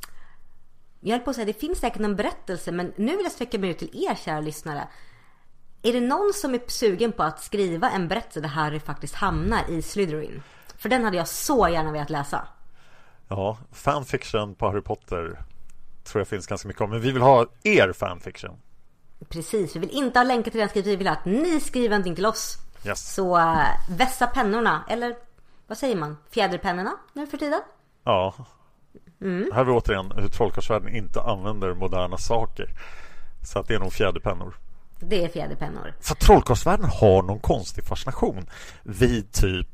Speaker 6: Jag höll på att säga, det finns säkert någon berättelse, men nu vill jag sträcka mig ut till er, kära lyssnare. Är det någon som är sugen på att skriva en berättelse där Harry faktiskt hamnar i Slytherin? För den hade jag så gärna velat läsa.
Speaker 5: Ja, fanfiction på Harry Potter tror jag finns ganska mycket om. Men vi vill ha er fanfiction.
Speaker 6: Precis, vi vill inte ha länkar till den skrivet. Vi vill att ni skriver någonting till oss.
Speaker 5: Yes.
Speaker 6: Så uh, vässa pennorna, eller vad säger man? Fjäderpennorna nu för tiden?
Speaker 5: Ja. Mm. Här har vi återigen hur trollkarlsvärlden inte använder moderna saker. Så att det är nog fjäderpennor.
Speaker 6: Det är fjäderpennor.
Speaker 5: För trollkarlsvärlden har någon konstig fascination vid typ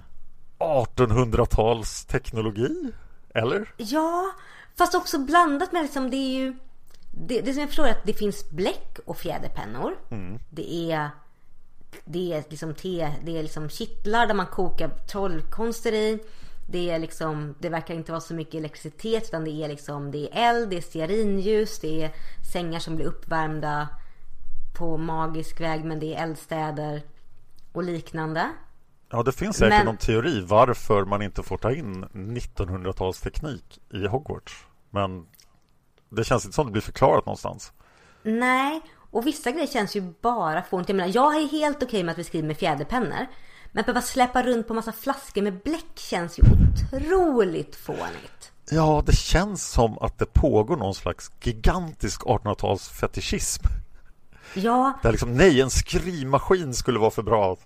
Speaker 5: artonhundratals teknologi, eller?
Speaker 6: Ja, fast också blandat med liksom, det är ju det, det som jag förstår är att det finns bläck och fjäderpennor. Mm. Det är det är liksom te, det är liksom kittlar där man kokar trollkonster i. Det är liksom, det verkar inte vara så mycket elektricitet, utan det är liksom, det är eld, det är stearinljus, det är sängar som blir uppvärmda på magisk väg, men det är eldstäder och liknande.
Speaker 5: Ja, det finns säkert
Speaker 6: men...
Speaker 5: någon teori varför man inte får ta in nittonhundratals teknik i Hogwarts. Men det känns inte som det blir förklarat någonstans.
Speaker 6: Nej, och vissa grejer känns ju bara fånigt. Jag menar, jag är helt okej med att vi skriver med fjäderpennor. Men att behöva släppa runt på massa flaskor med bläck känns ju otroligt fånigt.
Speaker 5: Ja, det känns som att det pågår någon slags gigantisk artonhundratals fetischism.
Speaker 6: Ja.
Speaker 5: Där liksom, nej, en skrivmaskin skulle vara för bra.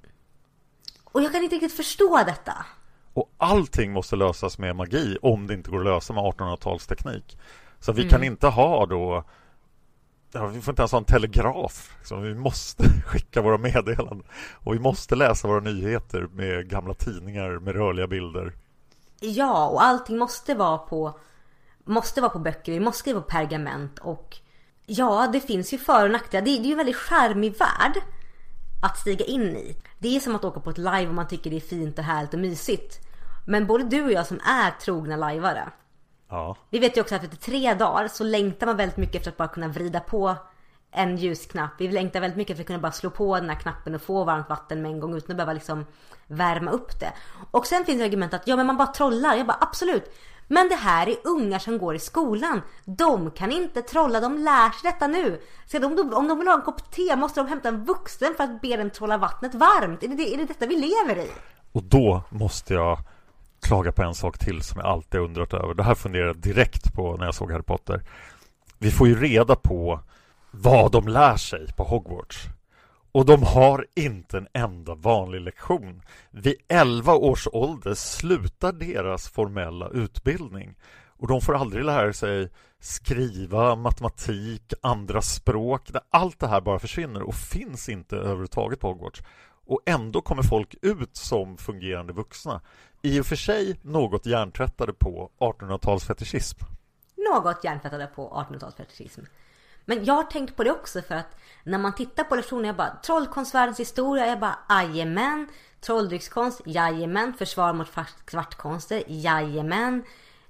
Speaker 6: Och jag kan inte riktigt förstå detta.
Speaker 5: Och allting måste lösas med magi om det inte går att lösa med artonhundratals teknik. Så vi mm. kan inte ha då... Ja, vi får inte ens ha en telegraf. Så vi måste skicka våra meddelanden. Och vi måste läsa våra nyheter med gamla tidningar med rörliga bilder.
Speaker 6: Ja, och allting måste vara på måste vara på böcker. Vi måste skriva på pergament. Och ja, det finns ju för- och nackdelar. Det är ju en väldigt charmig värld att stiga in i. Det är som att åka på ett live och man tycker det är fint och härligt och mysigt. Men både du och jag som är trogna lajvare,
Speaker 5: ja.
Speaker 6: Vi vet ju också att efter tre dagar så längtar man väldigt mycket efter att bara kunna vrida på en ljusknapp. Vi längtar väldigt mycket efter att kunna bara slå på den här knappen och få varmt vatten med en gång utan att behöva liksom värma upp det. Och sen finns det argument att ja, men man bara trollar. Jag bara absolut. Men det här är ungar som går i skolan. De kan inte trolla, de lär sig detta nu. Så de, om de vill ha en kopp te måste de hämta en vuxen för att be den trolla vattnet varmt. Är det, är det detta vi lever i?
Speaker 5: Och då måste jag klaga på en sak till som jag alltid undrat över. Det här funderade jag direkt på när jag såg Harry Potter. Vi får ju reda på vad de lär sig på Hogwarts. Och de har inte en enda vanlig lektion. Vid elva års ålder slutar deras formella utbildning. Och de får aldrig lära sig skriva, matematik, andra språk. Allt det här bara försvinner och finns inte överhuvudtaget på Hogwarts. Och ändå kommer folk ut som fungerande vuxna. I och för sig något hjärntvättade på artonhundratals fetischism.
Speaker 6: Något hjärntvättade på artonhundratals fetischism. Men jag har tänkt på det också för att när man tittar på lektionen, jag bara, trollkonstvärldens historia, jag bara, jajamän, trolldryckskonst, jajamän, försvar mot svartkonster, jajamän,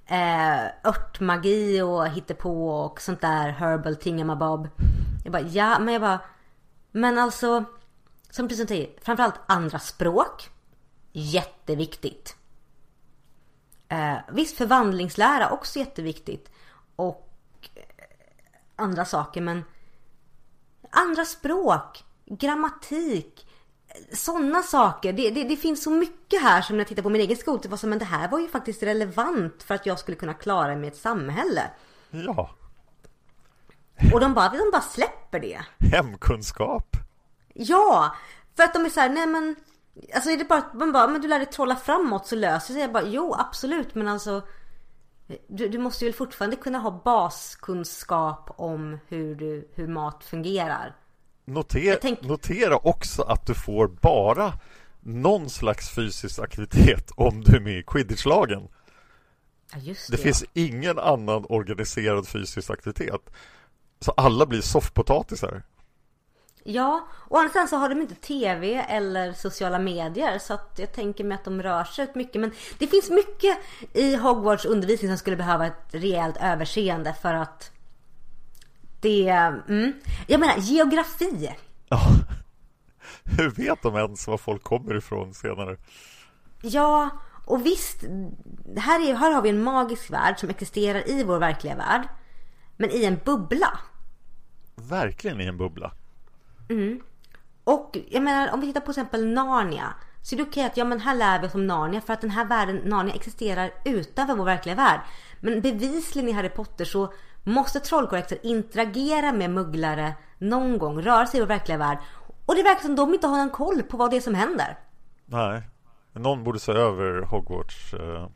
Speaker 6: eh, örtmagi och hittepå och sånt där, herbal thingamabob. Jag bara, ja, men jag bara, men alltså, som precis säger, framförallt andra språk, jätteviktigt. Eh, visst, förvandlingslära också jätteviktigt. Och eh, andra saker, men andra språk, grammatik, sådana saker. Det, det, det finns så mycket här som när jag tittar på min egen skol, det var som, men det här var ju faktiskt relevant för att jag skulle kunna klara mig i ett samhälle.
Speaker 5: Ja.
Speaker 6: Och de bara, de bara släpper det.
Speaker 5: Hemkunskap.
Speaker 6: Ja, för att de är så här, nej men alltså är det bara, man bara, men du lär dig trolla framåt så löser sig. Jag bara, jo absolut, men alltså du, du måste ju fortfarande kunna ha baskunskap om hur, du, hur mat fungerar.
Speaker 5: Noter,
Speaker 6: tänk...
Speaker 5: Notera också att du får bara någon slags fysisk aktivitet om du är med i Quidditch-lagen.
Speaker 6: Ja, just det,
Speaker 5: det finns
Speaker 6: ja.
Speaker 5: ingen annan organiserad fysisk aktivitet. Så alla blir soffpotatisar.
Speaker 6: Ja, och annars så har de inte tv eller sociala medier, så att jag tänker mig att de rör sig rätt mycket. Men det finns mycket i Hogwarts undervisning som skulle behöva ett rejält överseende för att det... Mm, jag menar, geografi.
Speaker 5: Ja. Hur vet de ens var folk kommer ifrån senare?
Speaker 6: Ja, och visst, här, är, här har vi en magisk värld som existerar i vår verkliga värld, men i en bubbla.
Speaker 5: Verkligen i en bubbla.
Speaker 6: Mm. Och jag menar, om vi tittar på exempel Narnia, så är det okej att ja, men här lär vi oss om Narnia för att den här världen, Narnia, existerar utanför vår verkliga värld. Men bevisligen i Harry Potter så måste trollkarlar interagera med mugglare någon gång, röra sig i vår verkliga värld. Och det verkar som de inte har någon koll på vad det är som händer.
Speaker 5: Nej, någon borde se över Hogwarts eh,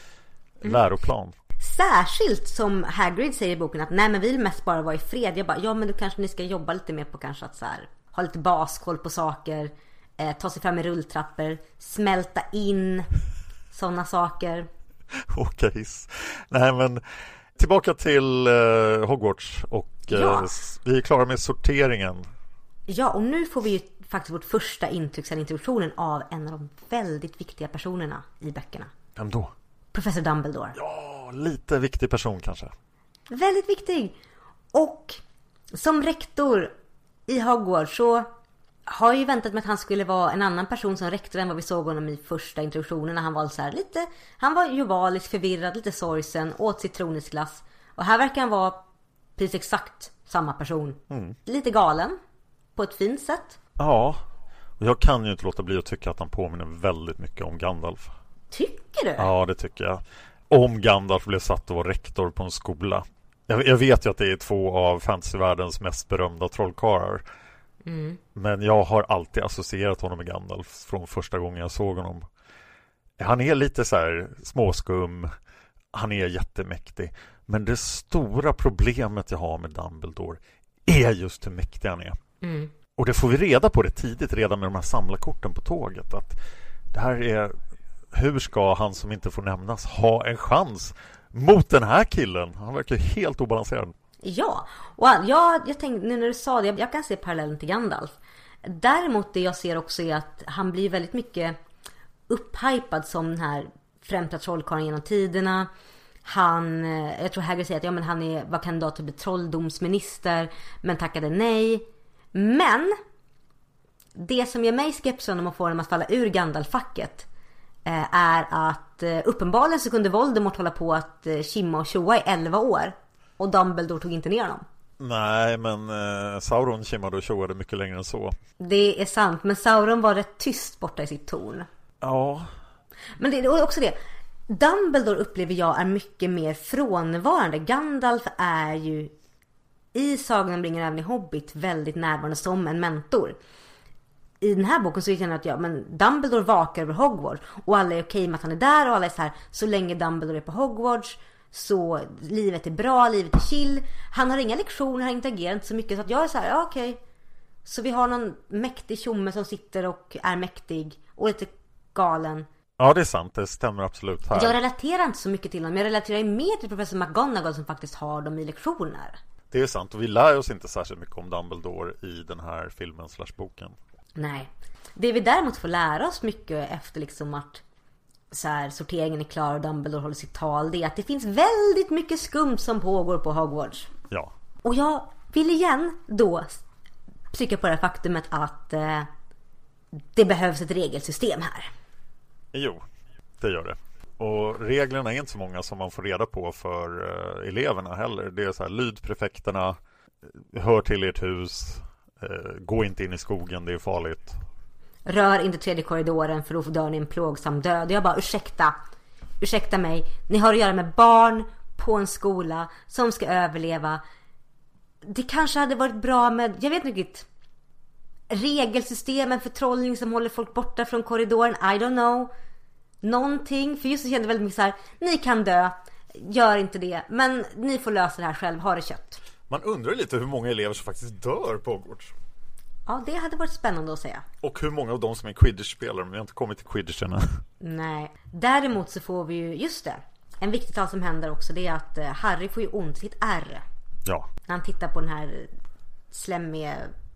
Speaker 5: läroplan.
Speaker 6: Särskilt som Hagrid säger i boken att nej, men vi vill mest bara vara i fred. Jag bara, ja men då kanske ni ska jobba lite mer på kanske att så här, ha lite baskoll på saker, eh, ta sig fram i rulltrappor, smälta in sådana saker.
Speaker 5: Åka hiss. Nej men tillbaka till eh, Hogwarts och eh,
Speaker 6: ja.
Speaker 5: vi är klara med sorteringen.
Speaker 6: Ja, och nu får vi ju faktiskt vårt första intryck sedan introduktionen av en av de väldigt viktiga personerna i böckerna.
Speaker 5: Vem då?
Speaker 6: Professor Dumbledore.
Speaker 5: Ja, lite viktig person kanske.
Speaker 6: Väldigt viktig. Och som rektor i Hogwarts så har jag ju väntat med att han skulle vara en annan person som rektor än vad vi såg honom i första introduktionen, när han var så här lite, han var jovalisk, förvirrad, lite sorgsen, åt citronisglass. Och här verkar han vara precis exakt samma person. Mm. Lite galen på ett fint sätt.
Speaker 5: Ja, och jag kan ju inte låta bli att tycka att han påminner väldigt mycket om Gandalf.
Speaker 6: Tycker du?
Speaker 5: Ja, det tycker jag. Om Gandalf blev satt att vara rektor på en skola. Jag, jag vet ju att det är två av fantasyvärldens mest berömda trollkarlar. Mm. Men jag har alltid associerat honom med Gandalf från första gången jag såg honom. Han är lite så här småskum. Han är jättemäktig. Men det stora problemet jag har med Dumbledore är just hur mäktig han är. Mm. Och det får vi reda på det tidigt redan med de här samlarkorten på tåget. Att det här är... Hur ska han som inte får nämnas ha en chans mot den här killen? Han verkar helt obalanserad.
Speaker 6: Ja, och jag, jag tänkte nu när du sa det, jag, jag kan se parallellen till Gandalf. Däremot det jag ser också är att han blir väldigt mycket upphypad som den här främsta trollkarlen genom tiderna. Han, jag tror Hagrid säger att ja, men han är, var kandidat att bli trolldomsminister men tackade nej. Men det som gör mig skeptisk om att få honom att falla ur Gandalf-facket är att uppenbarligen så kunde Voldemort hålla på att kimma och tjoa i elva år och Dumbledore tog inte ner honom.
Speaker 5: Nej, men eh, Sauron kimmade och tjoade mycket längre än så.
Speaker 6: Det är sant, men Sauron var rätt tyst borta i sitt torn.
Speaker 5: Ja.
Speaker 6: Men det är också det. Dumbledore upplever jag är mycket mer frånvarande. Gandalf är ju i Sagan om ringen, även i Hobbit, väldigt närvarande som en mentor. I den här boken så är det att ja, men Dumbledore vakar över Hogwarts och alla är okej med att han är där och alla är så här, så länge Dumbledore är på Hogwarts så livet är bra, livet är chill. Han har inga lektioner, han interagerar inte så mycket, så att jag är så här, ja okej. Så vi har någon mäktig tjomme som sitter och är mäktig och lite galen.
Speaker 5: Ja, det är sant, det stämmer absolut här.
Speaker 6: Jag relaterar inte så mycket till honom, jag relaterar mer till professor McGonagall som faktiskt har dem i lektioner.
Speaker 5: Det är sant, och vi lär oss inte särskilt mycket om Dumbledore i den här filmen slash boken.
Speaker 6: Nej. Det vi däremot får lära oss mycket efter liksom att så här, sorteringen är klar och Dumbledore håller sitt tal, det är att det finns väldigt mycket skumt som pågår på Hogwarts.
Speaker 5: Ja.
Speaker 6: Och jag vill igen då trycka på det faktumet att eh, det behövs ett regelsystem här.
Speaker 5: Jo, det gör det. Och reglerna är inte så många som man får reda på för uh, eleverna heller. Det är så här, lyd prefekterna, hör till ert hus, uh, gå inte in i skogen, det är farligt.
Speaker 6: Rör inte tredje korridoren för då dör ni en plågsam död. Jag bara, ursäkta, ursäkta mig. Ni har att göra med barn på en skola som ska överleva. Det kanske hade varit bra med, jag vet inte riktigt, regelsystemen för trollning som håller folk borta från korridoren. I don't know. Någonting, för just så kände jag väldigt mycket så här, ni kan dö, gör inte det, men ni får lösa det här själv, ha det kött.
Speaker 5: Man undrar lite hur många elever som faktiskt dör på Hogwarts.
Speaker 6: Ja, det hade varit spännande att säga.
Speaker 5: Och hur många av dem som är Quidditch-spelare, men vi har inte kommit till Quidditch ännu.
Speaker 6: Nej, däremot så får vi ju, just det, en viktig sak som händer också, det är att Harry får ju ont i sitt ärr.
Speaker 5: Ja.
Speaker 6: När han tittar på den här slämmiga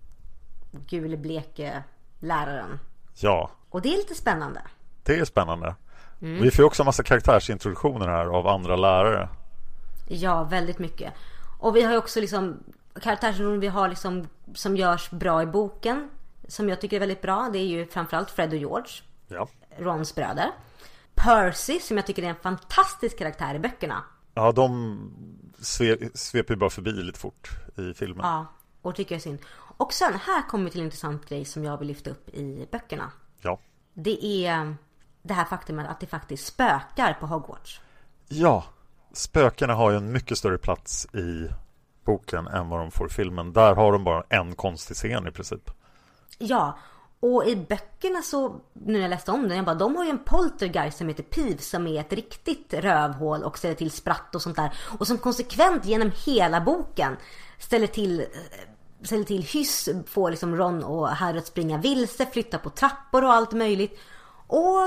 Speaker 6: gulbleke läraren.
Speaker 5: Ja.
Speaker 6: Och det är lite spännande.
Speaker 5: Det är spännande.
Speaker 6: Mm.
Speaker 5: Vi får ju också en massa karaktärsintroduktioner här av andra lärare.
Speaker 6: Ja, väldigt mycket. Och vi har ju också liksom karaktärsintroduktioner vi har liksom som görs bra i boken, som jag tycker är väldigt bra. Det är ju framförallt Fred och George.
Speaker 5: Ja.
Speaker 6: Rons bröder. Percy, som jag tycker är en fantastisk karaktär i böckerna.
Speaker 5: Ja, de sve- sveper bara förbi lite fort i filmen.
Speaker 6: Ja, och tycker jag är synd. Och sen, här kommer vi till en intressant grej som jag vill lyfta upp i böckerna.
Speaker 5: Ja.
Speaker 6: Det är det här faktumet att det faktiskt spökar på Hogwarts.
Speaker 5: Ja, spökena har ju en mycket större plats i boken än vad de får i filmen. Där har de bara en konstig scen i princip.
Speaker 6: Ja, och i böckerna så, nu när jag läste om den, jag bara, de har ju en poltergeist som heter Peeves som är ett riktigt rövhål och ställer till spratt och sånt där. Och som konsekvent genom hela boken ställer till, ställer till hyss, får liksom Ron och Harry att springa vilse, flytta på trappor och allt möjligt. Och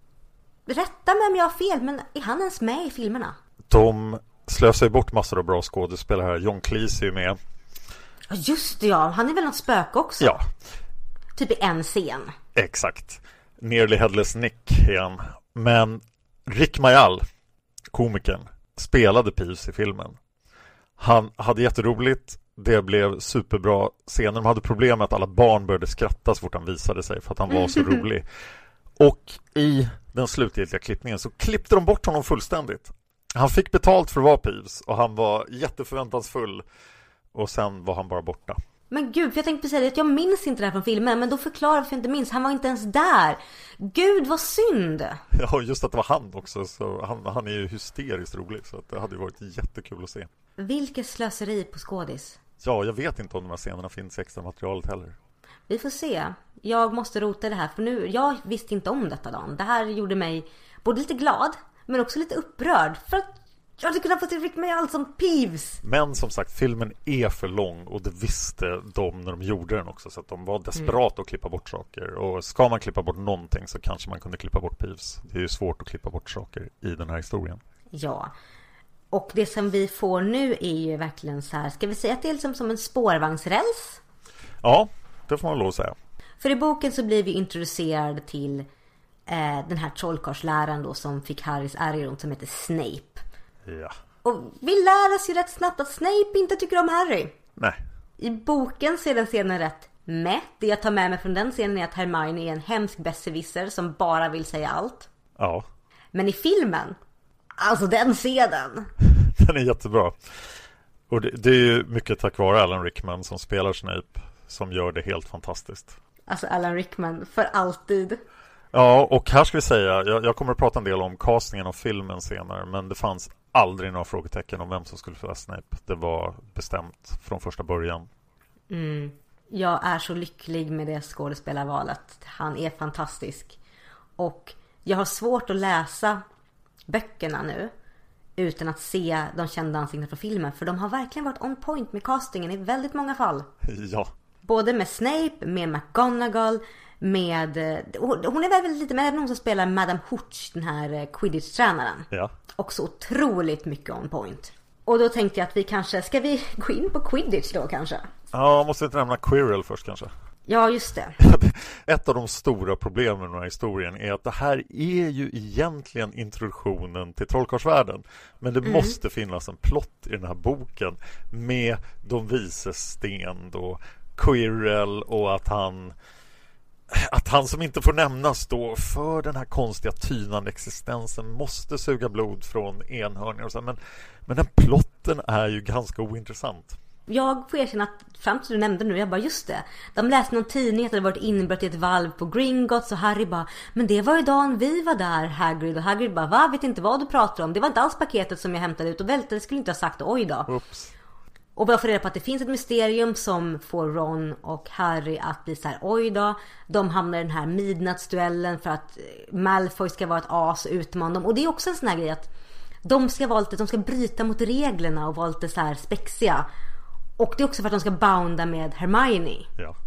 Speaker 6: rätta mig om jag har fel, men är han ens med i filmerna?
Speaker 5: De slösar ju bort massor av bra skådespelare här. John Cleese är ju med.
Speaker 6: Ja, just det, ja. Han är väl något spöke också?
Speaker 5: Ja.
Speaker 6: Typ i en scen.
Speaker 5: Exakt. Nearly Headless Nick igen. Men Rick Mayall, komikern, spelade Peeves i filmen. Han hade jätteroligt. Det blev superbra scener. De hade problem med att alla barn började skratta så fort han visade sig för att han var så rolig. Och i den slutgiltiga klippningen så klippte de bort honom fullständigt. Han fick betalt för att vara Peeves och han var jätteförväntansfull och sen var han bara borta.
Speaker 6: Men gud, för jag tänkte säga att jag minns inte det här från filmen, men då förklarar varför jag inte minns. Han var inte ens där. Gud, vad synd.
Speaker 5: Ja, just att det var han också. Så han, han är ju hysteriskt rolig, så att det hade ju varit jättekul att se.
Speaker 6: Vilket slöseri på skådis.
Speaker 5: Ja, jag vet inte om de här scenerna finns i extra materialet heller.
Speaker 6: Vi får se. Jag måste rota det här, för nu, jag visste inte om detta dagen. Det här gjorde mig både lite glad, men också lite upprörd. För att jag hade kunnat få till Rick Mayall som Peeves.
Speaker 5: Men som sagt, filmen är för lång och det visste de när de gjorde den också. Så att de var desperat mm. att klippa bort saker. Och ska man klippa bort någonting så kanske man kunde klippa bort Peeves. Det är ju svårt att klippa bort saker i den här historien.
Speaker 6: Ja. Och det som vi får nu är ju verkligen så här, ska vi säga att det är liksom som en spårvagnsräls?
Speaker 5: Ja, det får man lov att säga.
Speaker 6: För i boken så blir vi introducerade till eh, den här trollkarlsläraren då som fick Harrys ärger som heter Snape.
Speaker 5: Ja.
Speaker 6: Och vi lär oss ju rätt snabbt att Snape inte tycker om Harry.
Speaker 5: Nej.
Speaker 6: I boken ser den scenen rätt med. Det jag tar med mig från den scenen är att Hermione är en hemsk besserwisser som bara vill säga allt.
Speaker 5: Ja.
Speaker 6: Men i filmen, alltså den scenen.
Speaker 5: Den är jättebra. Och det, det är ju mycket tack vare Alan Rickman som spelar Snape som gör det helt fantastiskt.
Speaker 6: Alltså Alan Rickman, för alltid.
Speaker 5: Ja, och här ska vi säga, jag, jag kommer att prata en del om castingen av filmen senare, men det fanns aldrig några frågetecken om vem som skulle spela Snape. Det var bestämt från första början.
Speaker 6: Mm. Jag är så lycklig med det skådespelarvalet. Han är fantastisk. Och jag har svårt att läsa böckerna nu utan att se de kända ansiktena från filmen. För de har verkligen varit on point med castingen i väldigt många fall.
Speaker 5: Ja.
Speaker 6: Både med Snape, med McGonagall, med... Hon är väl lite med någon som spelar Madame Hooch, den här Quidditch-tränaren.
Speaker 5: Ja.
Speaker 6: Också otroligt mycket on point. Och då tänkte jag att vi kanske... Ska vi gå in på Quidditch då kanske?
Speaker 5: Ja, måste inte nämna Quirrell först kanske.
Speaker 6: Ja, just det.
Speaker 5: Ett av de stora problemen med den här historien är att det här är ju egentligen introduktionen till trollkarlsvärlden. Men det mm. måste finnas en plott i den här boken med de vises sten då, Quirrell, och att han att han som inte får nämnas då för den här konstiga tynande existensen måste suga blod från enhörningar och så. Men, men den plotten är ju ganska ointressant.
Speaker 6: Jag får erkänna att fram till du nämnde nu, jag bara just det. De läste någon tidning att det hade varit inbrott i ett valv på Gringotts och Harry bara, men det var ju dagen vi var där, Hagrid. Och Hagrid bara, va? Vet inte vad du pratar om. Det var inte alls paketet som jag hämtade ut och välte, det skulle inte ha sagt, oj då.
Speaker 5: Oops.
Speaker 6: Och bara få reda på att det finns ett mysterium som får Ron och Harry att bli så här, oj då. De hamnar i den här midnattsduellen för att Malfoy ska vara ett as och utmana dem. Och det är också en sån här grej att de ska vara lite, de ska bryta mot reglerna och vara lite så här spexiga. Och det är också för att de ska bounda med Hermione.
Speaker 5: Ja.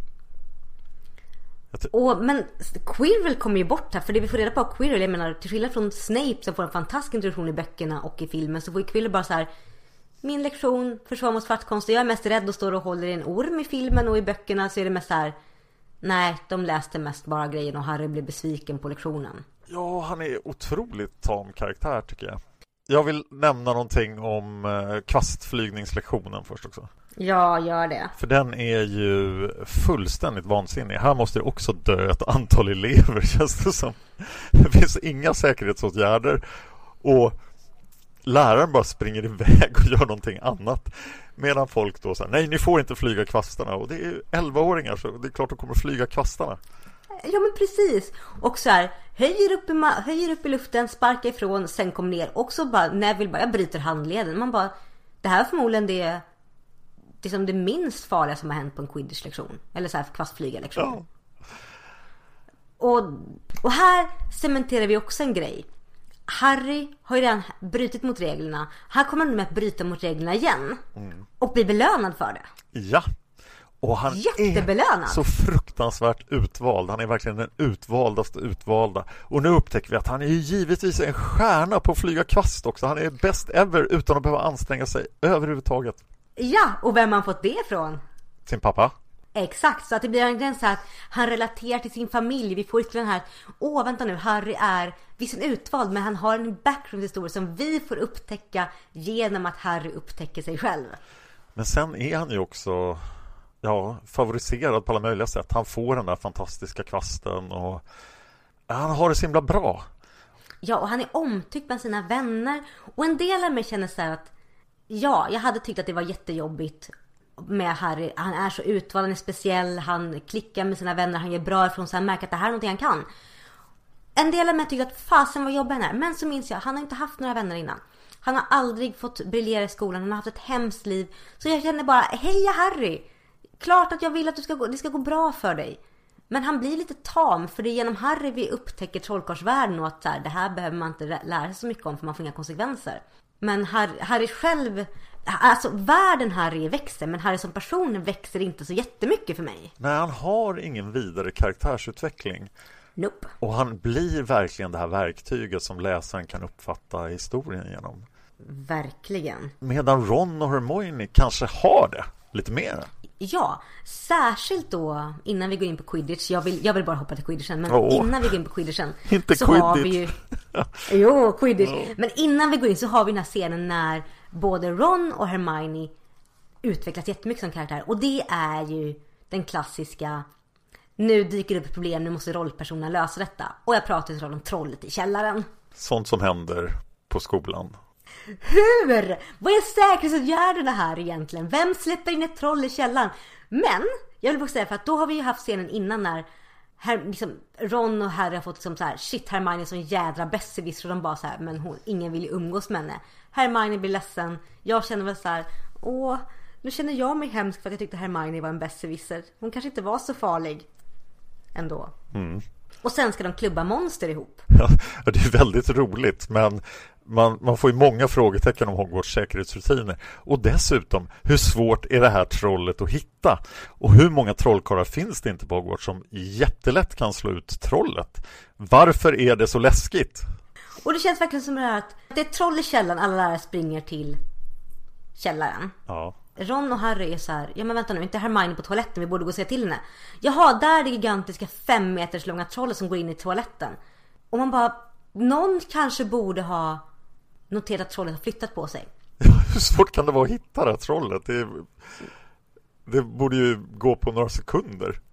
Speaker 6: Och, men Quirrell kommer ju bort här. För det vi får reda på Quirrell, jag menar, till skillnad från Snape som får en fantastisk introduktion i böckerna och i filmen, så får ju Quirrell bara så här, min lektion, försvar mot svartkonst. Jag är mest rädd och står och håller i en orm i filmen, och i böckerna så är det mest så här, nej, de läste mest bara grejen och Harry blev besviken på lektionen.
Speaker 5: Ja, han är otroligt tam karaktär tycker jag. Jag vill nämna någonting om eh, kvastflygningslektionen först också.
Speaker 6: Ja, gör det.
Speaker 5: För den är ju fullständigt vansinnig. Här måste det också dö ett antal elever, känns det som. Det finns inga säkerhetsåtgärder och läraren bara springer iväg och gör någonting annat. Medan folk då säger, nej, ni får inte flyga kvastarna. Och det är ju elvaåringar, så det är klart att de kommer flyga kvastarna.
Speaker 6: Ja, men precis. Och så här, höjer upp i, ma- höjer upp i luften, sparkar ifrån, sen kom ner. Och så bara, Neville bara, jag bryter handleden. Man bara, det här är förmodligen det, det, som det minst farliga som har hänt på en Quidditch-lektion. Eller så här, kvastflyga-lektion. Ja. Och, och här cementerar vi också en grej. Harry har ju redan brutit mot reglerna. Här kommer han med att bryta mot reglerna igen. Mm. Och bli belönad för det.
Speaker 5: Ja. Och han är så fruktansvärt utvald. Han är verkligen den utvaldaste utvalda. Och nu upptäcker vi att han är givetvis en stjärna på att flyga kvast också. Han är bäst ever utan att behöva anstränga sig överhuvudtaget.
Speaker 6: Ja, och vem har han fått det ifrån?
Speaker 5: Sin pappa.
Speaker 6: Exakt, så att det blir en gräns att han relaterar till sin familj. Vi får ytterligare den här, åh vänta nu, Harry är visst utvald, men han har en background-historia som vi får upptäcka genom att Harry upptäcker sig själv.
Speaker 5: Men sen är han ju också, ja, favoriserad på alla möjliga sätt. Han får den där fantastiska kvasten och han har det så himla bra.
Speaker 6: Ja, och han är omtyckt bland sina vänner. Och en del av mig känner så här att ja, jag hade tyckt att det var jättejobbigt med Harry. Han är så utvald, han är speciell, han klickar med sina vänner, han gör bra ifrån sig, han märker att det här är någonting han kan. En del av mig tycker att fasen var jobbig här. Men så minns jag, han har inte haft några vänner innan. Han har aldrig fått briljera i skolan, han har haft ett hemskt liv. Så jag känner bara, heja Harry, klart att jag vill att du ska gå, det ska gå bra för dig. Men han blir lite tam, för det är genom Harry vi upptäcker trollkarlsvärlden och att så här, det här behöver man inte lära sig så mycket om för man får inga konsekvenser. Men Harry, Harry själv, alltså världen Harry växer, men Harry som person växer inte så jättemycket för mig.
Speaker 5: Nej, han har ingen vidare karaktärsutveckling.
Speaker 6: Nope.
Speaker 5: Och han blir verkligen det här verktyget som läsaren kan uppfatta historien genom.
Speaker 6: Verkligen.
Speaker 5: Medan Ron och Hermione kanske har det lite mer.
Speaker 6: Ja, särskilt då innan vi går in på Quidditch. Jag vill, jag vill bara hoppa till Quidditchen. Men
Speaker 5: oh.
Speaker 6: innan vi går in på Quidditchen
Speaker 5: Inte
Speaker 6: så
Speaker 5: Quidditch.
Speaker 6: har vi ju Jo, Quidditch oh. Men innan vi går in så har vi den här scenen när både Ron och Hermione utvecklas jättemycket som karaktär. Och det är ju den klassiska, nu dyker det upp ett problem, nu måste rollpersonen lösa detta. Och jag pratar ju om trollet i källaren.
Speaker 5: Sånt som händer på skolan.
Speaker 6: Hur? Vad är säkerhetsåtgärderna här egentligen? Vem släpper in ett troll i källaren? Men, jag vill bara säga, för att då har vi ju haft scenen innan när här, liksom, Ron och Harry har fått som så här, shit, Hermione är så jädra besserwisser, och de bara så här, men hon, ingen vill ju umgås med henne. Hermione blir ledsen. Jag känner väl så här, åh, nu känner jag mig hemsk för att jag tyckte Hermione var en besserwisser. Hon kanske inte var så farlig ändå. Mm. Och sen ska de klubba monster ihop.
Speaker 5: Ja, det är väldigt roligt, men man, man får ju många frågetecken om Hogwarts säkerhetsrutiner. Och dessutom, hur svårt är det här trollet att hitta? Och hur många trollkarlar finns det inte på Hogwarts som jättelätt kan slå ut trollet? Varför är det så läskigt?
Speaker 6: Och det känns verkligen som det här att det är troll i källaren, alla lärare springer till källaren.
Speaker 5: Ja.
Speaker 6: Ron och Harry är så här, ja men vänta nu, inte Hermione på toaletten, vi borde gå och se till henne. Jaha, där är det gigantiska fem meters långa trollet som går in i toaletten. Och man bara, någon kanske borde ha noterat att trollet har flyttat på sig.
Speaker 5: Ja, hur svårt kan det vara att hitta det här trollet? Det, det borde ju gå på några sekunder.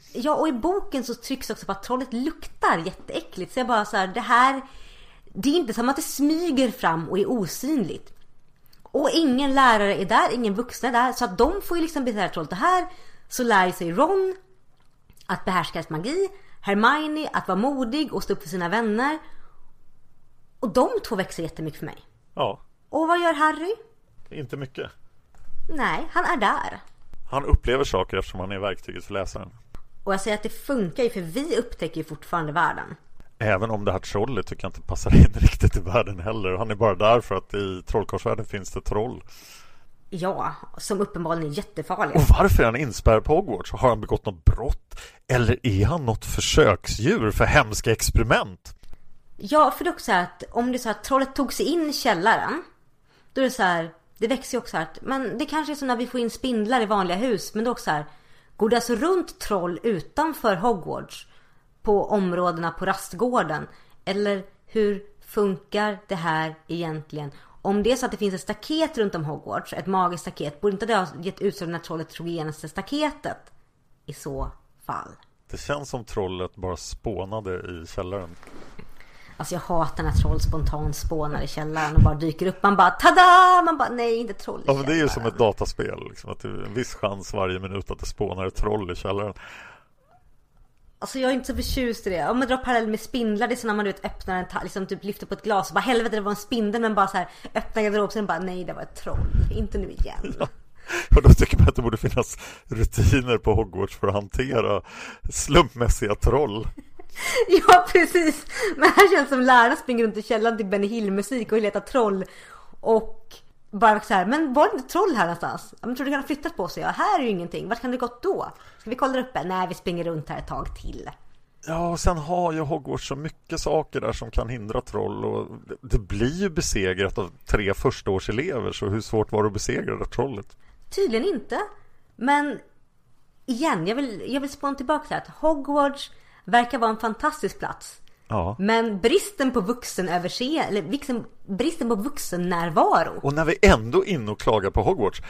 Speaker 6: Ja, och i boken så trycks också på att trollet luktar jätteäckligt. Så jag bara så här, det här, det är inte som att det smyger fram och är osynligt. Och ingen lärare är där, ingen vuxna är där. Så att de får ju liksom bli det här trollet. Och här så lär sig Ron att behärska magi, Hermione att vara modig och stå upp för sina vänner. Och de två växer jättemycket för mig.
Speaker 5: Ja.
Speaker 6: Och vad gör Harry?
Speaker 5: Inte mycket.
Speaker 6: Nej, han är där.
Speaker 5: Han upplever saker eftersom han är verktyget för läsaren.
Speaker 6: Och jag säger att det funkar ju, för vi upptäcker ju fortfarande världen.
Speaker 5: Även om det här trollet tycker jag inte passar in riktigt i världen heller. Han är bara där för att i trollkarlsvärlden finns det troll.
Speaker 6: Ja, som uppenbarligen är jättefarliga.
Speaker 5: Och varför är han inspärrad på Hogwarts? Har han begått något brott? Eller är han något försöksdjur för hemska experiment?
Speaker 6: Ja, för det är också så här att om det är så att trollet tog sig in i källaren, då är det så här, det växer ju också här att, men det kanske är som när vi får in spindlar i vanliga hus, men det är också så här, går det alltså runt troll utanför Hogwarts på områdena på rastgården? Eller hur funkar det här egentligen? Om det är så att det finns ett staket runt om Hogwarts, ett magiskt staket, borde inte det ha gett utslag när trollet tog igenom staketet? I så fall.
Speaker 5: Det känns som trollet bara spånade i källaren.
Speaker 6: Alltså jag hatar när troll spontant spånar i källaren och bara dyker upp. Man bara, tada! Man bara, nej, inte troll i
Speaker 5: Ja, men det är ju
Speaker 6: källaren.
Speaker 5: som ett dataspel. Liksom, att det är en viss chans varje minut att det spånar ett troll i källaren.
Speaker 6: Alltså jag är inte så förtjust i det. Om man drar parallell med spindlar, det är så när man du vet, öppnar en ta- liksom typ lyfter på ett glas och bara, helvete det var en spindel, men bara så här öppnar garderoben och bara, nej det var ett troll. Inte nu igen.
Speaker 5: Ja. Och då tycker man att det borde finnas rutiner på Hogwarts för att hantera slumpmässiga troll.
Speaker 6: Ja, precis. Men här känns som lärarna springer runt i källaren till Benny Hill-musik och letar troll. Och bara så här, men var det inte troll här någonstans? Jag tror du kan ha flyttat på sig. Ja, här är ju ingenting. Vart kan det gått då? Ska vi kolla där uppe? Nej, vi springer runt här ett tag till.
Speaker 5: Ja, och sen har ju Hogwarts så mycket saker där som kan hindra troll. Och det blir ju besegrat av tre förstaårselever. Så hur svårt var det att besegra det trollet?
Speaker 6: Tydligen inte. Men igen, jag vill, jag vill spåna tillbaka till att Hogwarts verkar vara en fantastisk plats.
Speaker 5: Ja.
Speaker 6: Men bristen på vuxenöverse eller liksom, bristen på vuxennärvaro.
Speaker 5: Och när vi ändå in och klagar på Hogwarts,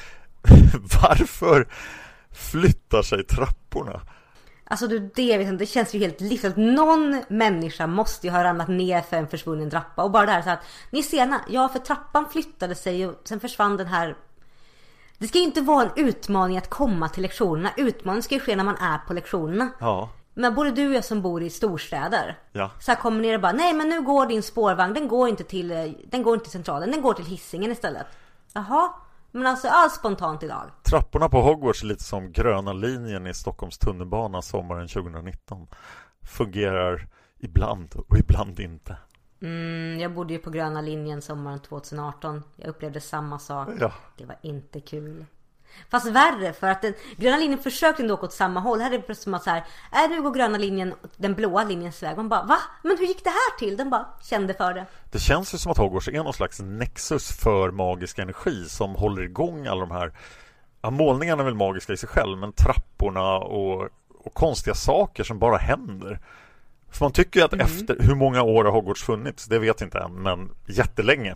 Speaker 5: varför flyttar sig trapporna?
Speaker 6: Alltså du, det, vet inte, det känns ju helt livsligt. Någon människa måste ju ha ramlat ner för en försvunnen trappa. Och bara det här så att, ni ser na, ja för trappan flyttade sig och sen försvann den här. Det ska ju inte vara en utmaning att komma till lektionerna. Utmaningen ska ju ske när man är på lektionerna.
Speaker 5: Ja.
Speaker 6: Men både du och jag som bor i storstäder,
Speaker 5: Ja.
Speaker 6: så här kommer ner och bara, nej men nu går din spårvagn, den går inte till, den går inte till centralen, den går till Hisingen istället. Jaha, men alltså allt spontant idag.
Speaker 5: Trapporna på Hogwarts är lite som gröna linjen i Stockholms tunnelbana sommaren tjugonitton. Fungerar ibland och ibland inte.
Speaker 6: Mm, jag bodde ju på gröna linjen sommaren tjugoarton. Jag upplevde samma sak.
Speaker 5: Ja.
Speaker 6: Det var inte kul. Fast värre, för att den gröna linjen försökte ändå gå åt samma håll. Här är det som att så här, är nu går gröna linjen den blåa linjens väg. Man bara, va? Men hur gick det här till? Den bara kände för det.
Speaker 5: Det känns ju som att Hogwarts är någon slags nexus för magisk energi som håller igång alla de här. Ja, målningarna är väl magiska i sig själv, men trapporna och, och konstiga saker som bara händer. För man tycker ju att mm. efter hur många år har Hogwarts funnits, det vet jag inte än, men jättelänge.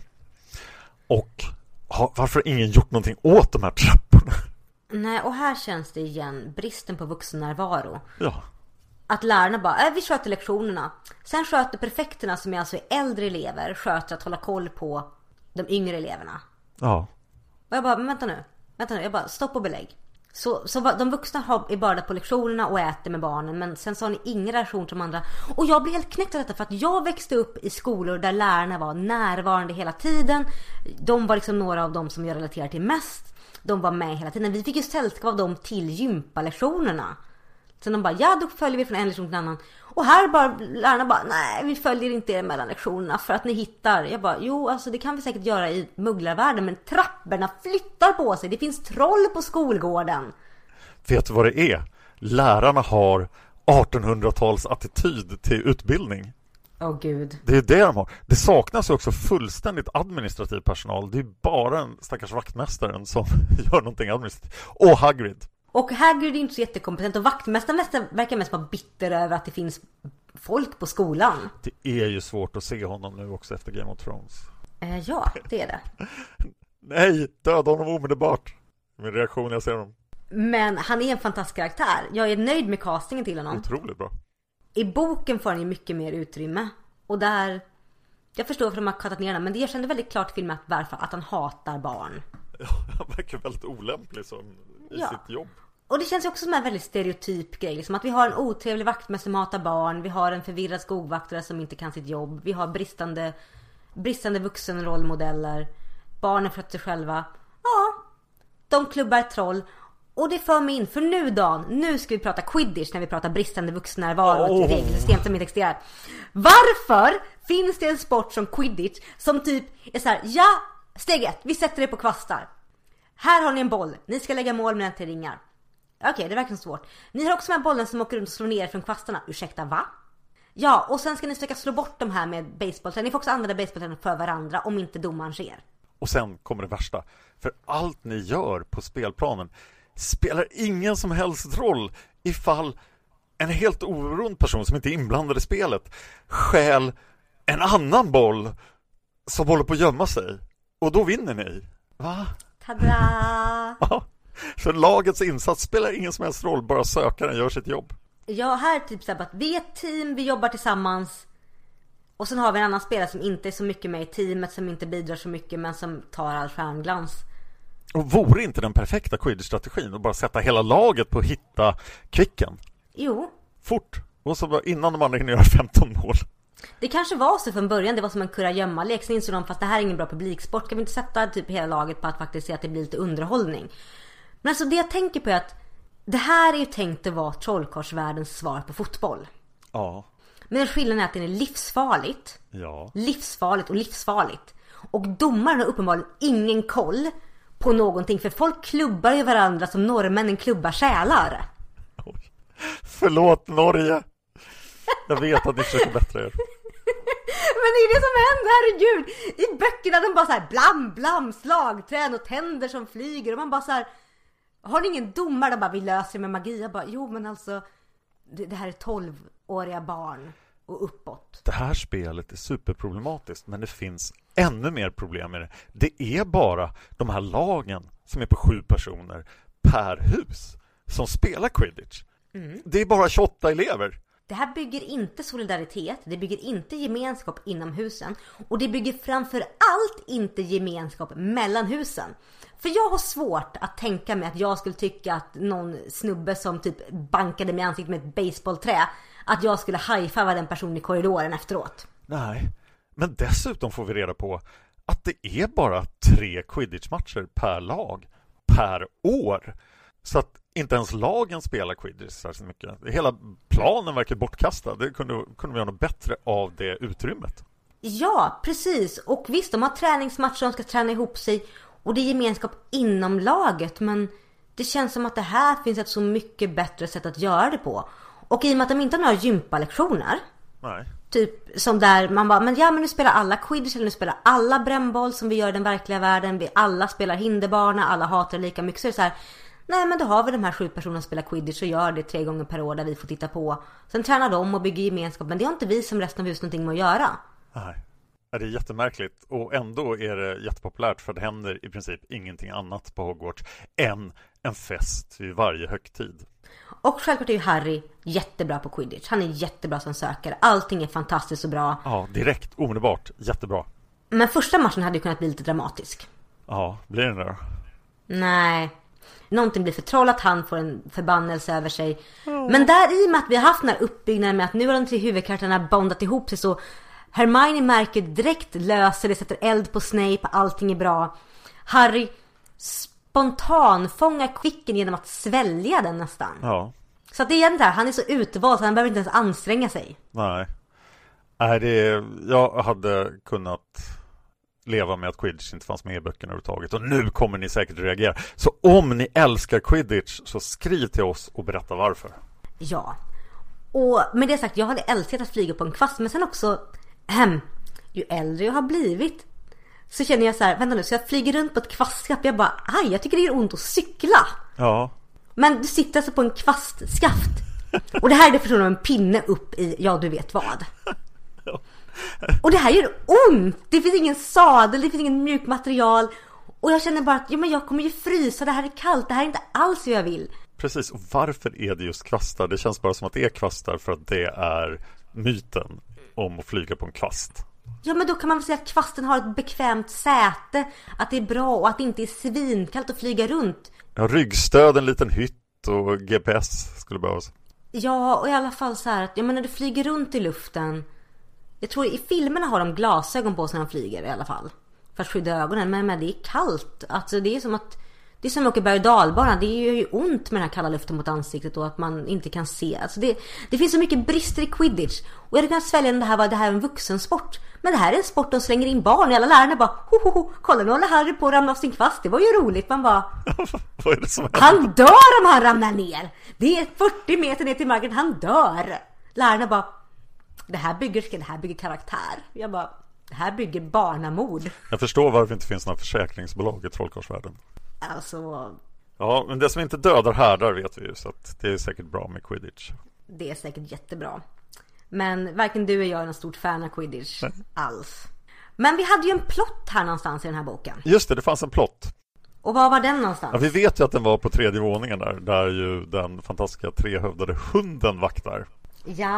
Speaker 5: Och ha, varför har ingen gjort någonting åt de här trapporna?
Speaker 6: Nej, och här känns det igen bristen på vuxennärvaro.
Speaker 5: Ja.
Speaker 6: Att lärarna bara, äh, vi sköter lektionerna. Sen sköter prefekterna, som är alltså äldre elever, sköter att hålla koll på de yngre eleverna.
Speaker 5: Ja.
Speaker 6: Och jag bara, men vänta nu. Vänta nu, jag bara, stopp och belägg. Så, så de vuxna har, är bara där på lektionerna och äter med barnen, men sen så har ni ingen relation till de andra. Och jag blev helt knäckt av detta, för att jag växte upp i skolor där lärarna var närvarande hela tiden. De var liksom några av dem som jag relaterar till mest. De var med hela tiden. Vi fick ju sällskap av dem till gympalektionerna. Sen de bara, ja då följer vi från en lektion till en annan. Och här bara, lärarna bara, nej vi följer inte er mellan lektionerna för att ni hittar. Jag bara, jo alltså det kan vi säkert göra i mugglarvärlden, men trapporna flyttar på sig. Det finns troll på skolgården.
Speaker 5: Vet du vad det är? Lärarna har artonhundratals attityd till utbildning.
Speaker 6: Åh oh, gud.
Speaker 5: Det är det de har. Det saknas också fullständigt administrativ personal. Det är bara en stackars vaktmästaren som gör någonting administrativt. Och Hagrid.
Speaker 6: Och Hagrid är inte så jättekompetent. Och vaktmästaren verkar mest vara bitter över att det finns folk på skolan.
Speaker 5: Det är ju svårt att se honom nu också efter Game of Thrones.
Speaker 6: Eh, ja, det är det.
Speaker 5: Nej, döda honom omedelbart. Min reaktion när jag ser honom.
Speaker 6: Men han är en fantastisk karaktär. Jag är nöjd med castingen till honom.
Speaker 5: Otroligt bra.
Speaker 6: I boken får han ju mycket mer utrymme. Och där, jag förstår för de har kattat ner den, men det jag kände väldigt klart i filmen att varför att han hatar barn.
Speaker 5: Ja, han verkar väldigt olämplig som i
Speaker 6: ja.
Speaker 5: sitt jobb.
Speaker 6: Och det känns ju också som en väldigt stereotyp grej. Liksom att vi har en otrevlig vaktmästare som hatar barn. Vi har en förvirrad skogvaktare som inte kan sitt jobb. Vi har bristande, bristande vuxenrollmodeller. Barnen sköter sig själva. Ja, de klubbar troll. Och det för mig in, för nu Dan, nu ska vi prata quidditch när vi pratar bristande vuxnärvaro och ett regelsystem som inte existerar. Varför finns det en sport som quidditch som typ är så här: ja, steg ett, vi sätter det på kvastar. Här har ni en boll, ni ska lägga mål med den till ringar. Okej, okay, det verkar svårt. Ni har också med bollen som åker runt och slår ner från kvastarna. Ursäkta, va? Ja, och sen ska ni försöka slå bort de här med basebollträn. Ni får också använda basebollträn för varandra om inte domaren ser.
Speaker 5: Och sen kommer det värsta. För allt ni gör på spelplanen spelar ingen som helst roll ifall en helt oberoende person som inte är inblandad i spelet stjäl en annan boll som håller på att gömma sig. Och då vinner ni. Va?
Speaker 6: Tada!
Speaker 5: Ja. Så lagets insats spelar ingen som helst roll, bara sökaren gör sitt jobb.
Speaker 6: Ja, här typ så här att vi är ett team, vi jobbar tillsammans. Och sen har vi en annan spelare som inte är så mycket med i teamet, som inte bidrar så mycket men som tar all stjärnglans.
Speaker 5: Och vore inte den perfekta quidditch-strategin att bara sätta hela laget på att hitta kvicken?
Speaker 6: Jo.
Speaker 5: Fort. Och så bara innan de andra hinner göra femton mål.
Speaker 6: Det kanske var så från början, det var som en kurragömma-lek. Sen insåg de, fast det här är ingen bra publiksport, kan vi inte sätta typ hela laget på att faktiskt se att det blir lite underhållning. Men alltså det jag tänker på är att det här är ju tänkt att vara trollkarlsvärldens svar på fotboll.
Speaker 5: Ja.
Speaker 6: Men skillnaden är att det är livsfarligt.
Speaker 5: Ja.
Speaker 6: Livsfarligt och livsfarligt. Och domaren har uppenbarligen ingen koll på någonting. För folk klubbar ju varandra som norrmännen klubbar själar.
Speaker 5: Oj. Förlåt Norge. Jag vet att ni försöker bättre er.
Speaker 6: Men det är det som händer, herregud. I böckerna de bara så här blam, blam, slagträn och tänder som flyger. Och man bara så här, har ni ingen domare? De bara, vi löser det med magi. Jag bara, jo men alltså, det, det här är tolvåriga barn och uppåt.
Speaker 5: Det här spelet är superproblematiskt, men det finns ännu mer problem med det. Det är bara de här lagen som är på sju personer per hus som spelar quidditch. Mm. Det är bara tjugoåtta elever.
Speaker 6: Det här bygger inte solidaritet, det bygger inte gemenskap inom husen och det bygger framför allt inte gemenskap mellan husen. För jag har svårt att tänka mig att jag skulle tycka att någon snubbe som typ bankade mig i ansiktet med ett baseballträ, att jag skulle high-fiva den personen i korridoren efteråt.
Speaker 5: Nej, men dessutom får vi reda på att det är bara tre quidditch-matcher per lag per år. Så att inte ens lagen spelar quidditch särskilt mycket. Hela planen verkar bortkastad. Det kunde, kunde vi göra något bättre av det utrymmet.
Speaker 6: Ja, precis. Och visst, de har träningsmatcher, de ska träna ihop sig. Och det är gemenskap inom laget. Men det känns som att det här finns ett så mycket bättre sätt att göra det på. Och i och med att de inte har några gympalektioner.
Speaker 5: Nej.
Speaker 6: Typ som där man bara, men ja men nu spelar alla quidditch eller nu spelar alla brännboll som vi gör i den verkliga världen. Vi alla spelar hinderbana, alla hatar lika mycket. Så är det så här, nej men då har vi de här sju personerna som spelar quidditch och gör det tre gånger per år där vi får titta på. Sen tränar de och bygger gemenskap, men det har inte vi som resten av huset någonting med att göra.
Speaker 5: Nej, det är jättemärkligt och ändå är det jättepopulärt för det händer i princip ingenting annat på Hogwarts än en fest vid varje högtid.
Speaker 6: Och självklart är ju Harry jättebra på quidditch. Han är jättebra som sökare. Allting är fantastiskt och bra.
Speaker 5: Ja, direkt, omedelbart, jättebra.
Speaker 6: Men första matchen hade ju kunnat bli lite dramatisk.
Speaker 5: Ja, blir den där?
Speaker 6: Nej. Någonting blir förtrollat, han får en förbannelse över sig. Mm. Men där i och med att vi har haft den här uppbyggnaden med att nu har de tre huvudkaraktärerna bondat ihop sig, så Hermione märker direkt, löser det, sätter eld på Snape, allting är bra. Harry spontan fångar kvicken genom att svälja den nästan.
Speaker 5: Ja.
Speaker 6: Så att det är där, han är så utvald så han behöver inte ens anstränga sig.
Speaker 5: Nej. Nej, det är, jag hade kunnat leva med att quidditch inte fanns med i böckerna överhuvudtaget. Och nu kommer ni säkert reagera. Så om ni älskar quidditch så skriv till oss och berätta varför.
Speaker 6: Ja. Och med det sagt, jag hade älskat att flyga på en kvast. Men sen också, ähm, ju äldre jag har blivit så känner jag så här, vänta nu, så jag flyger runt på ett kvastskaft. Jag bara, aj, jag tycker det gör ont att cykla.
Speaker 5: Ja. Men
Speaker 6: du sitter alltså på en kvastskaft. Och det här är det förstås en pinne upp i, ja du vet vad. Och det här gör ont. Det finns ingen sadel, det finns ingen mjuk material. Och jag känner bara att ja, men jag kommer ju frysa, det här är kallt, det här är inte alls hur jag vill.
Speaker 5: Precis, och varför är det just kvastar? Det känns bara som att det är kvastar för att det är myten om att flyga på en kvast.
Speaker 6: Ja, men då kan man väl säga att kvasten har ett bekvämt säte, att det är bra och att det inte är svinkallt att flyga runt.
Speaker 5: Ja, ryggstöd, en liten hytt och G P S skulle behövas.
Speaker 6: Ja, och i alla fall så här att, jag menar, du flyger runt i luften. Jag tror i filmerna har de glasögon på sig när de flyger i alla fall. För att skydda ögonen, men, men det är kallt. Alltså det är som att, det är som att åka berg- och dalbana. Det gör ju ont med den här kalla luften mot ansiktet och att man inte kan se. Alltså det, det finns så mycket brister i Quidditch. Och jag hade kunnat svälja det här var det här är en vuxensport. Men det här är en sport de slänger in barn. Och alla lärarna bara, ho, ho, ho, kolla nu håller Harry på att ramla av sin kvast. Det var ju roligt. Man bara,
Speaker 5: vad är det som händer?
Speaker 6: Han dör om han ramlar ner. Det är fyrtio meter ner till marken. Han dör. Lärarna bara, det här bygger, det här bygger karaktär. Jag bara, det här bygger barnamord.
Speaker 5: Jag förstår varför det inte finns några försäkringsbolag i trollkarlsvärlden.
Speaker 6: Alltså,
Speaker 5: ja, men det som inte dödar härdar vet vi ju, så att det är säkert bra med Quidditch.
Speaker 6: Det är säkert jättebra. Men varken du eller jag är någon stort fan av Quidditch. Nej. Alls. Men vi hade ju en plott här någonstans i den här boken.
Speaker 5: Just det, det fanns en plott.
Speaker 6: Och var var den någonstans?
Speaker 5: Ja, vi vet ju att den var på tredje våningen där. Där ju den fantastiska trehövdade hunden vaktar.
Speaker 6: Ja.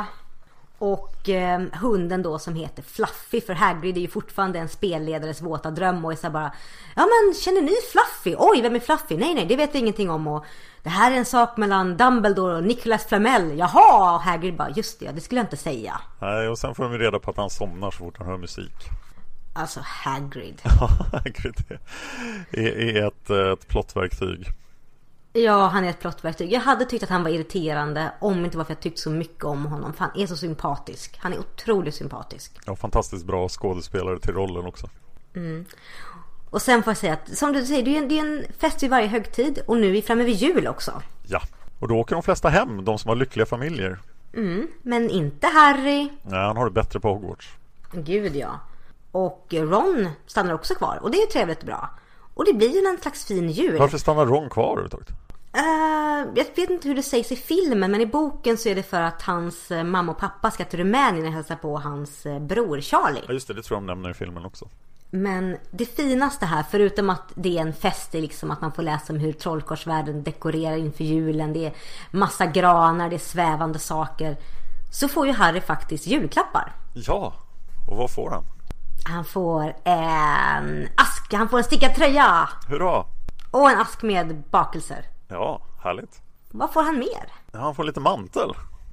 Speaker 6: Och eh, hunden då som heter Fluffy, för Hagrid är ju fortfarande en spelledares våta dröm och är så bara, ja men känner ni Fluffy? Oj, vem är Fluffy? Nej, nej, det vet vi ingenting om och det här är en sak mellan Dumbledore och Nicholas Flamel. Jaha, och Hagrid bara, just det, det skulle jag inte säga.
Speaker 5: Nej, och sen får de reda på att han somnar så fort han hör musik.
Speaker 6: Alltså Hagrid.
Speaker 5: Ja, Hagrid är, är ett, ett plottverktyg.
Speaker 6: Ja, han är ett plottverktyg. Jag hade tyckt att han var irriterande om inte varför jag tyckte så mycket om honom. För han är så sympatisk. Han är otroligt sympatisk.
Speaker 5: Ja, fantastiskt bra skådespelare till rollen också.
Speaker 6: Mm. Och sen får jag säga att, som du säger, det är en, det är en fest vid varje högtid. Och nu är vi framme vid jul också.
Speaker 5: Ja, och då åker de flesta hem, de som har lyckliga familjer.
Speaker 6: Mm, men inte Harry.
Speaker 5: Nej, han har det bättre på Hogwarts.
Speaker 6: Gud, ja. Och Ron stannar också kvar. Och det är trevligt och bra. Och det blir ju en slags fin jul.
Speaker 5: Varför stannar Ron kvar överhuvudtaget?
Speaker 6: Uh, jag vet inte hur det sägs i filmen, men i boken så är det för att hans uh, mamma och pappa ska till Rumänien och hälsa på hans uh, bror Charlie.
Speaker 5: Ja, just det, det tror jag de nämner i filmen också.
Speaker 6: Men det finaste här, förutom att det är en fest, är liksom att man får läsa om hur trollkarlsvärlden dekorerar inför julen. Det är massa granar, det är svävande saker. Så får ju Harry faktiskt julklappar.
Speaker 5: Ja, och vad får han?
Speaker 6: Han får en ask, han får en stickad tröja.
Speaker 5: Hurra!
Speaker 6: Och en ask med bakelser.
Speaker 5: Ja, härligt.
Speaker 6: Vad får han mer?
Speaker 5: Ja, han får lite mantel.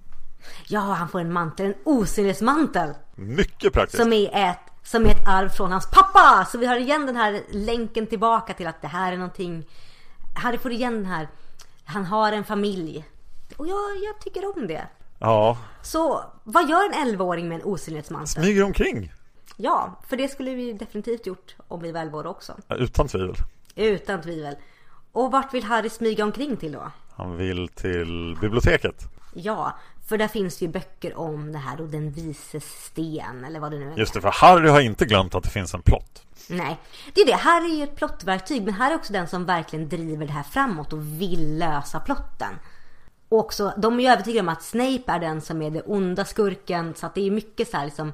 Speaker 6: Ja, han får en mantel, en osynlighetsmantel.
Speaker 5: Mycket praktiskt.
Speaker 6: Som är ett, som är ett arv från hans pappa. Så vi har igen den här länken tillbaka till att det här är någonting. Harry får igen den här, han har en familj. Och jag, jag tycker om det.
Speaker 5: Ja.
Speaker 6: Så vad gör en elvaåring med en osynlighetsmantel?
Speaker 5: Smyger omkring.
Speaker 6: Ja, för det skulle vi definitivt gjort om vi väl var också.
Speaker 5: Ja, utan tvivel.
Speaker 6: Utan tvivel. Och vart vill Harry smyga omkring till då?
Speaker 5: Han vill till biblioteket.
Speaker 6: Ja, för där finns ju böcker om det här och den vises sten eller vad det nu är.
Speaker 5: Just det, för Harry har inte glömt att det finns en plott.
Speaker 6: Nej, det är det. Harry är ett plottverktyg, men Harry är också den som verkligen driver det här framåt och vill lösa plotten. Och också, de är ju övertygade om att Snape är den som är det onda skurken, så att det är mycket så här liksom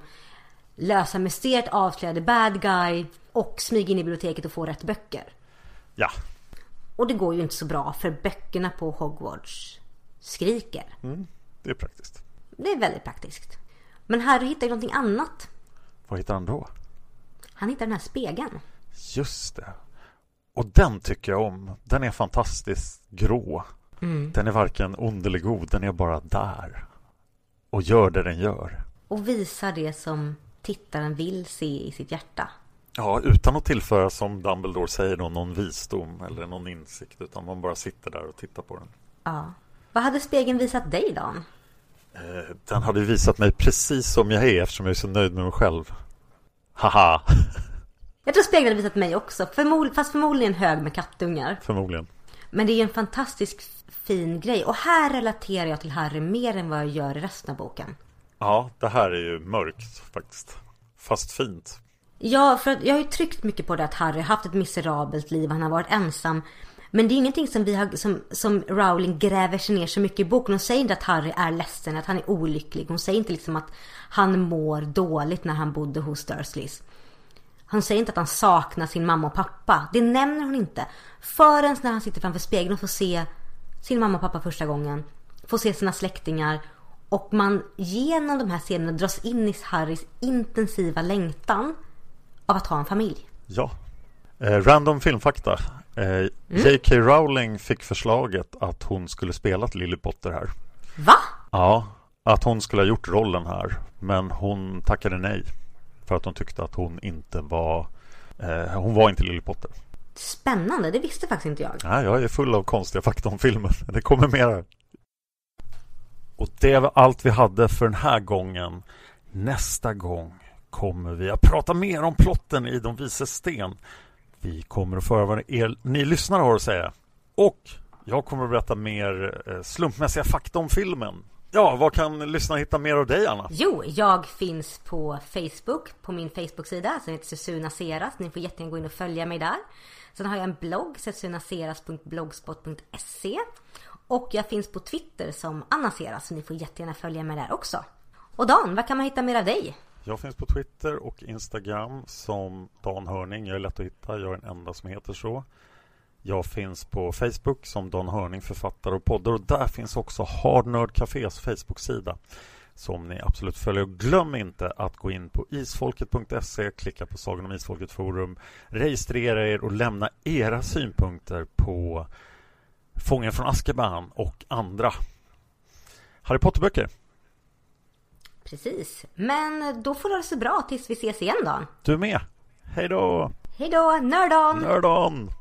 Speaker 6: lösa mysteriet, avslöjade bad guy och smyga in i biblioteket och få rätt böcker.
Speaker 5: Ja.
Speaker 6: Och det går ju inte så bra, för böckerna på Hogwarts skriker.
Speaker 5: Mm, det är praktiskt.
Speaker 6: Det är väldigt praktiskt. Men Harry hittar ju någonting annat.
Speaker 5: Vad hittar han då?
Speaker 6: Han hittar den här spegeln.
Speaker 5: Just det. Och den tycker jag om. Den är fantastiskt grå. Mm. Den är varken ond eller god. Den är bara där. Och gör det den gör.
Speaker 6: Och visar det som tittaren vill se i sitt hjärta.
Speaker 5: Ja, utan att tillföra, som Dumbledore säger då, någon visdom eller någon insikt, utan man bara sitter där och tittar på den.
Speaker 6: Ja. Vad hade spegeln visat dig, Dan?
Speaker 5: Eh, den hade visat mig precis som jag är, eftersom jag är så nöjd med mig själv. Haha.
Speaker 6: Jag tror spegeln hade visat mig också, Förmod- fast förmodligen hög med kattungar.
Speaker 5: Förmodligen.
Speaker 6: Men det är en fantastisk fin grej. Och här relaterar jag till Harry mer än vad jag gör i resten av boken.
Speaker 5: Ja, det här är ju mörkt faktiskt. Fast fint.
Speaker 6: Ja, för jag har ju tryckt mycket på det att Harry har haft ett miserabelt liv. Han har varit ensam. Men det är ingenting som, vi har, som, som Rowling gräver sig ner så mycket i boken. Hon säger inte att Harry är ledsen, att han är olycklig. Hon säger inte liksom att han mår dåligt när han bodde hos Dursleys. Han säger inte att han saknar sin mamma och pappa. Det nämner hon inte. Förrän när han sitter framför spegeln och får se sin mamma och pappa första gången. Får se sina släktingar. Och man genom de här scenerna dras in i Harrys intensiva längtan av att ha en familj.
Speaker 5: Ja. Eh, random filmfakta. Eh, mm. J K Rowling fick förslaget att hon skulle spela till Lily Potter här.
Speaker 6: Va?
Speaker 5: Ja, att hon skulle ha gjort rollen här. Men hon tackade nej. För att hon tyckte att hon inte var... Eh, hon var inte Lily Potter.
Speaker 6: Spännande, det visste faktiskt inte jag.
Speaker 5: Nej, jag är full av konstiga fakta om filmen. Det kommer mer här. Och det var allt vi hade för den här gången. Nästa gång kommer vi att prata mer om plotten i De vises sten. Vi kommer att föra vad er, ni lyssnare har att säga. Och jag kommer att berätta mer slumpmässiga fakta om filmen. Ja, vad kan lyssnarna hitta mer av dig, Anna?
Speaker 6: Jo, jag finns på Facebook, på min Facebook-sida som heter Setsuna Seras. Ni får jättegärna gå in och följa mig där. Sen har jag en blogg, setsunaseras punkt blogspot punkt se. Och jag finns på Twitter som Anna Seras, så ni får jättegärna följa mig där också. Och Dan, vad kan man hitta mer av dig?
Speaker 5: Jag finns på Twitter och Instagram som Dan Hörning. Jag är lätt att hitta, jag är den enda som heter så. Jag finns på Facebook som Dan Hörning, författare och poddar. Och där finns också Hard Nerd Cafés Facebook-sida som ni absolut följer. Och glöm inte att gå in på isfolket punkt se, klicka på Sagan om Isfolket forum, registrera er och lämna era synpunkter på Fången från Azkaban och andra Harry Potter-böcker.
Speaker 6: Precis, men då får det så bra tills vi ses igen, Dan.
Speaker 5: Du med. Hej då!
Speaker 6: Hej då, nördon!
Speaker 5: Nördon!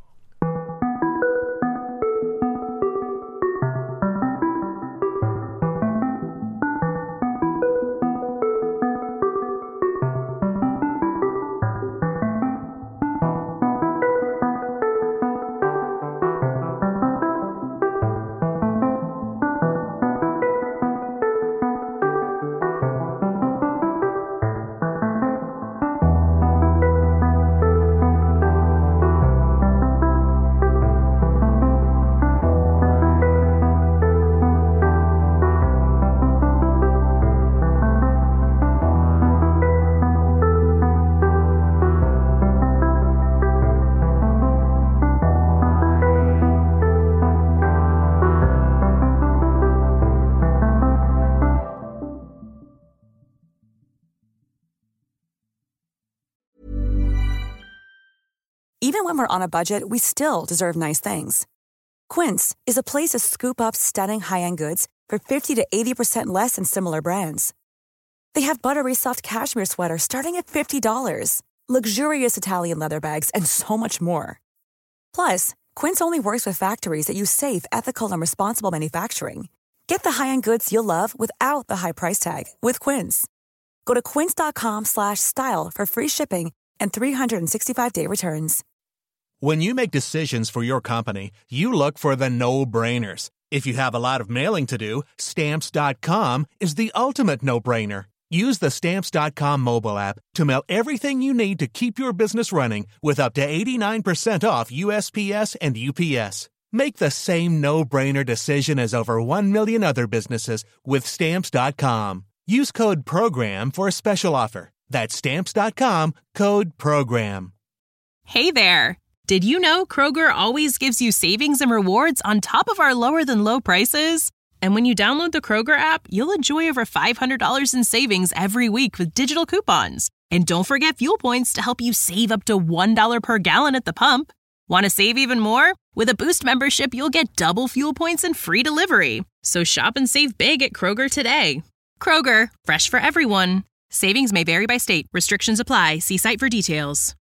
Speaker 4: Even when we're on a budget, we still deserve nice things. Quince is a place to scoop up stunning high-end goods for fifty to eighty percent less than similar brands. They have buttery soft cashmere sweaters starting at fifty dollars, luxurious Italian leather bags, and so much more. Plus, Quince only works with factories that use safe, ethical, and responsible manufacturing. Get the high-end goods you'll love without the high price tag with Quince. Go to quince.com slash style for free shipping and three sixty-five day returns.
Speaker 8: When you make decisions for your company, you look for the no-brainers. If you have a lot of mailing to do, Stamps dot com is the ultimate no-brainer. Use the Stamps dot com mobile app to mail everything you need to keep your business running with up to eighty-nine percent off U S P S and U P S. Make the same no-brainer decision as over one million other businesses with Stamps dot com. Use code PROGRAM for a special offer. That's Stamps dot com, code PROGRAM.
Speaker 9: Hey there! Did you know Kroger always gives you savings and rewards on top of our lower-than-low prices? And when you download the Kroger app, you'll enjoy over five hundred dollars in savings every week with digital coupons. And don't forget fuel points to help you save up to one dollar per gallon at the pump. Want to save even more? With a Boost membership, you'll get double fuel points and free delivery. So shop and save big at Kroger today. Kroger, fresh for everyone. Savings may vary by state. Restrictions apply. See site for details.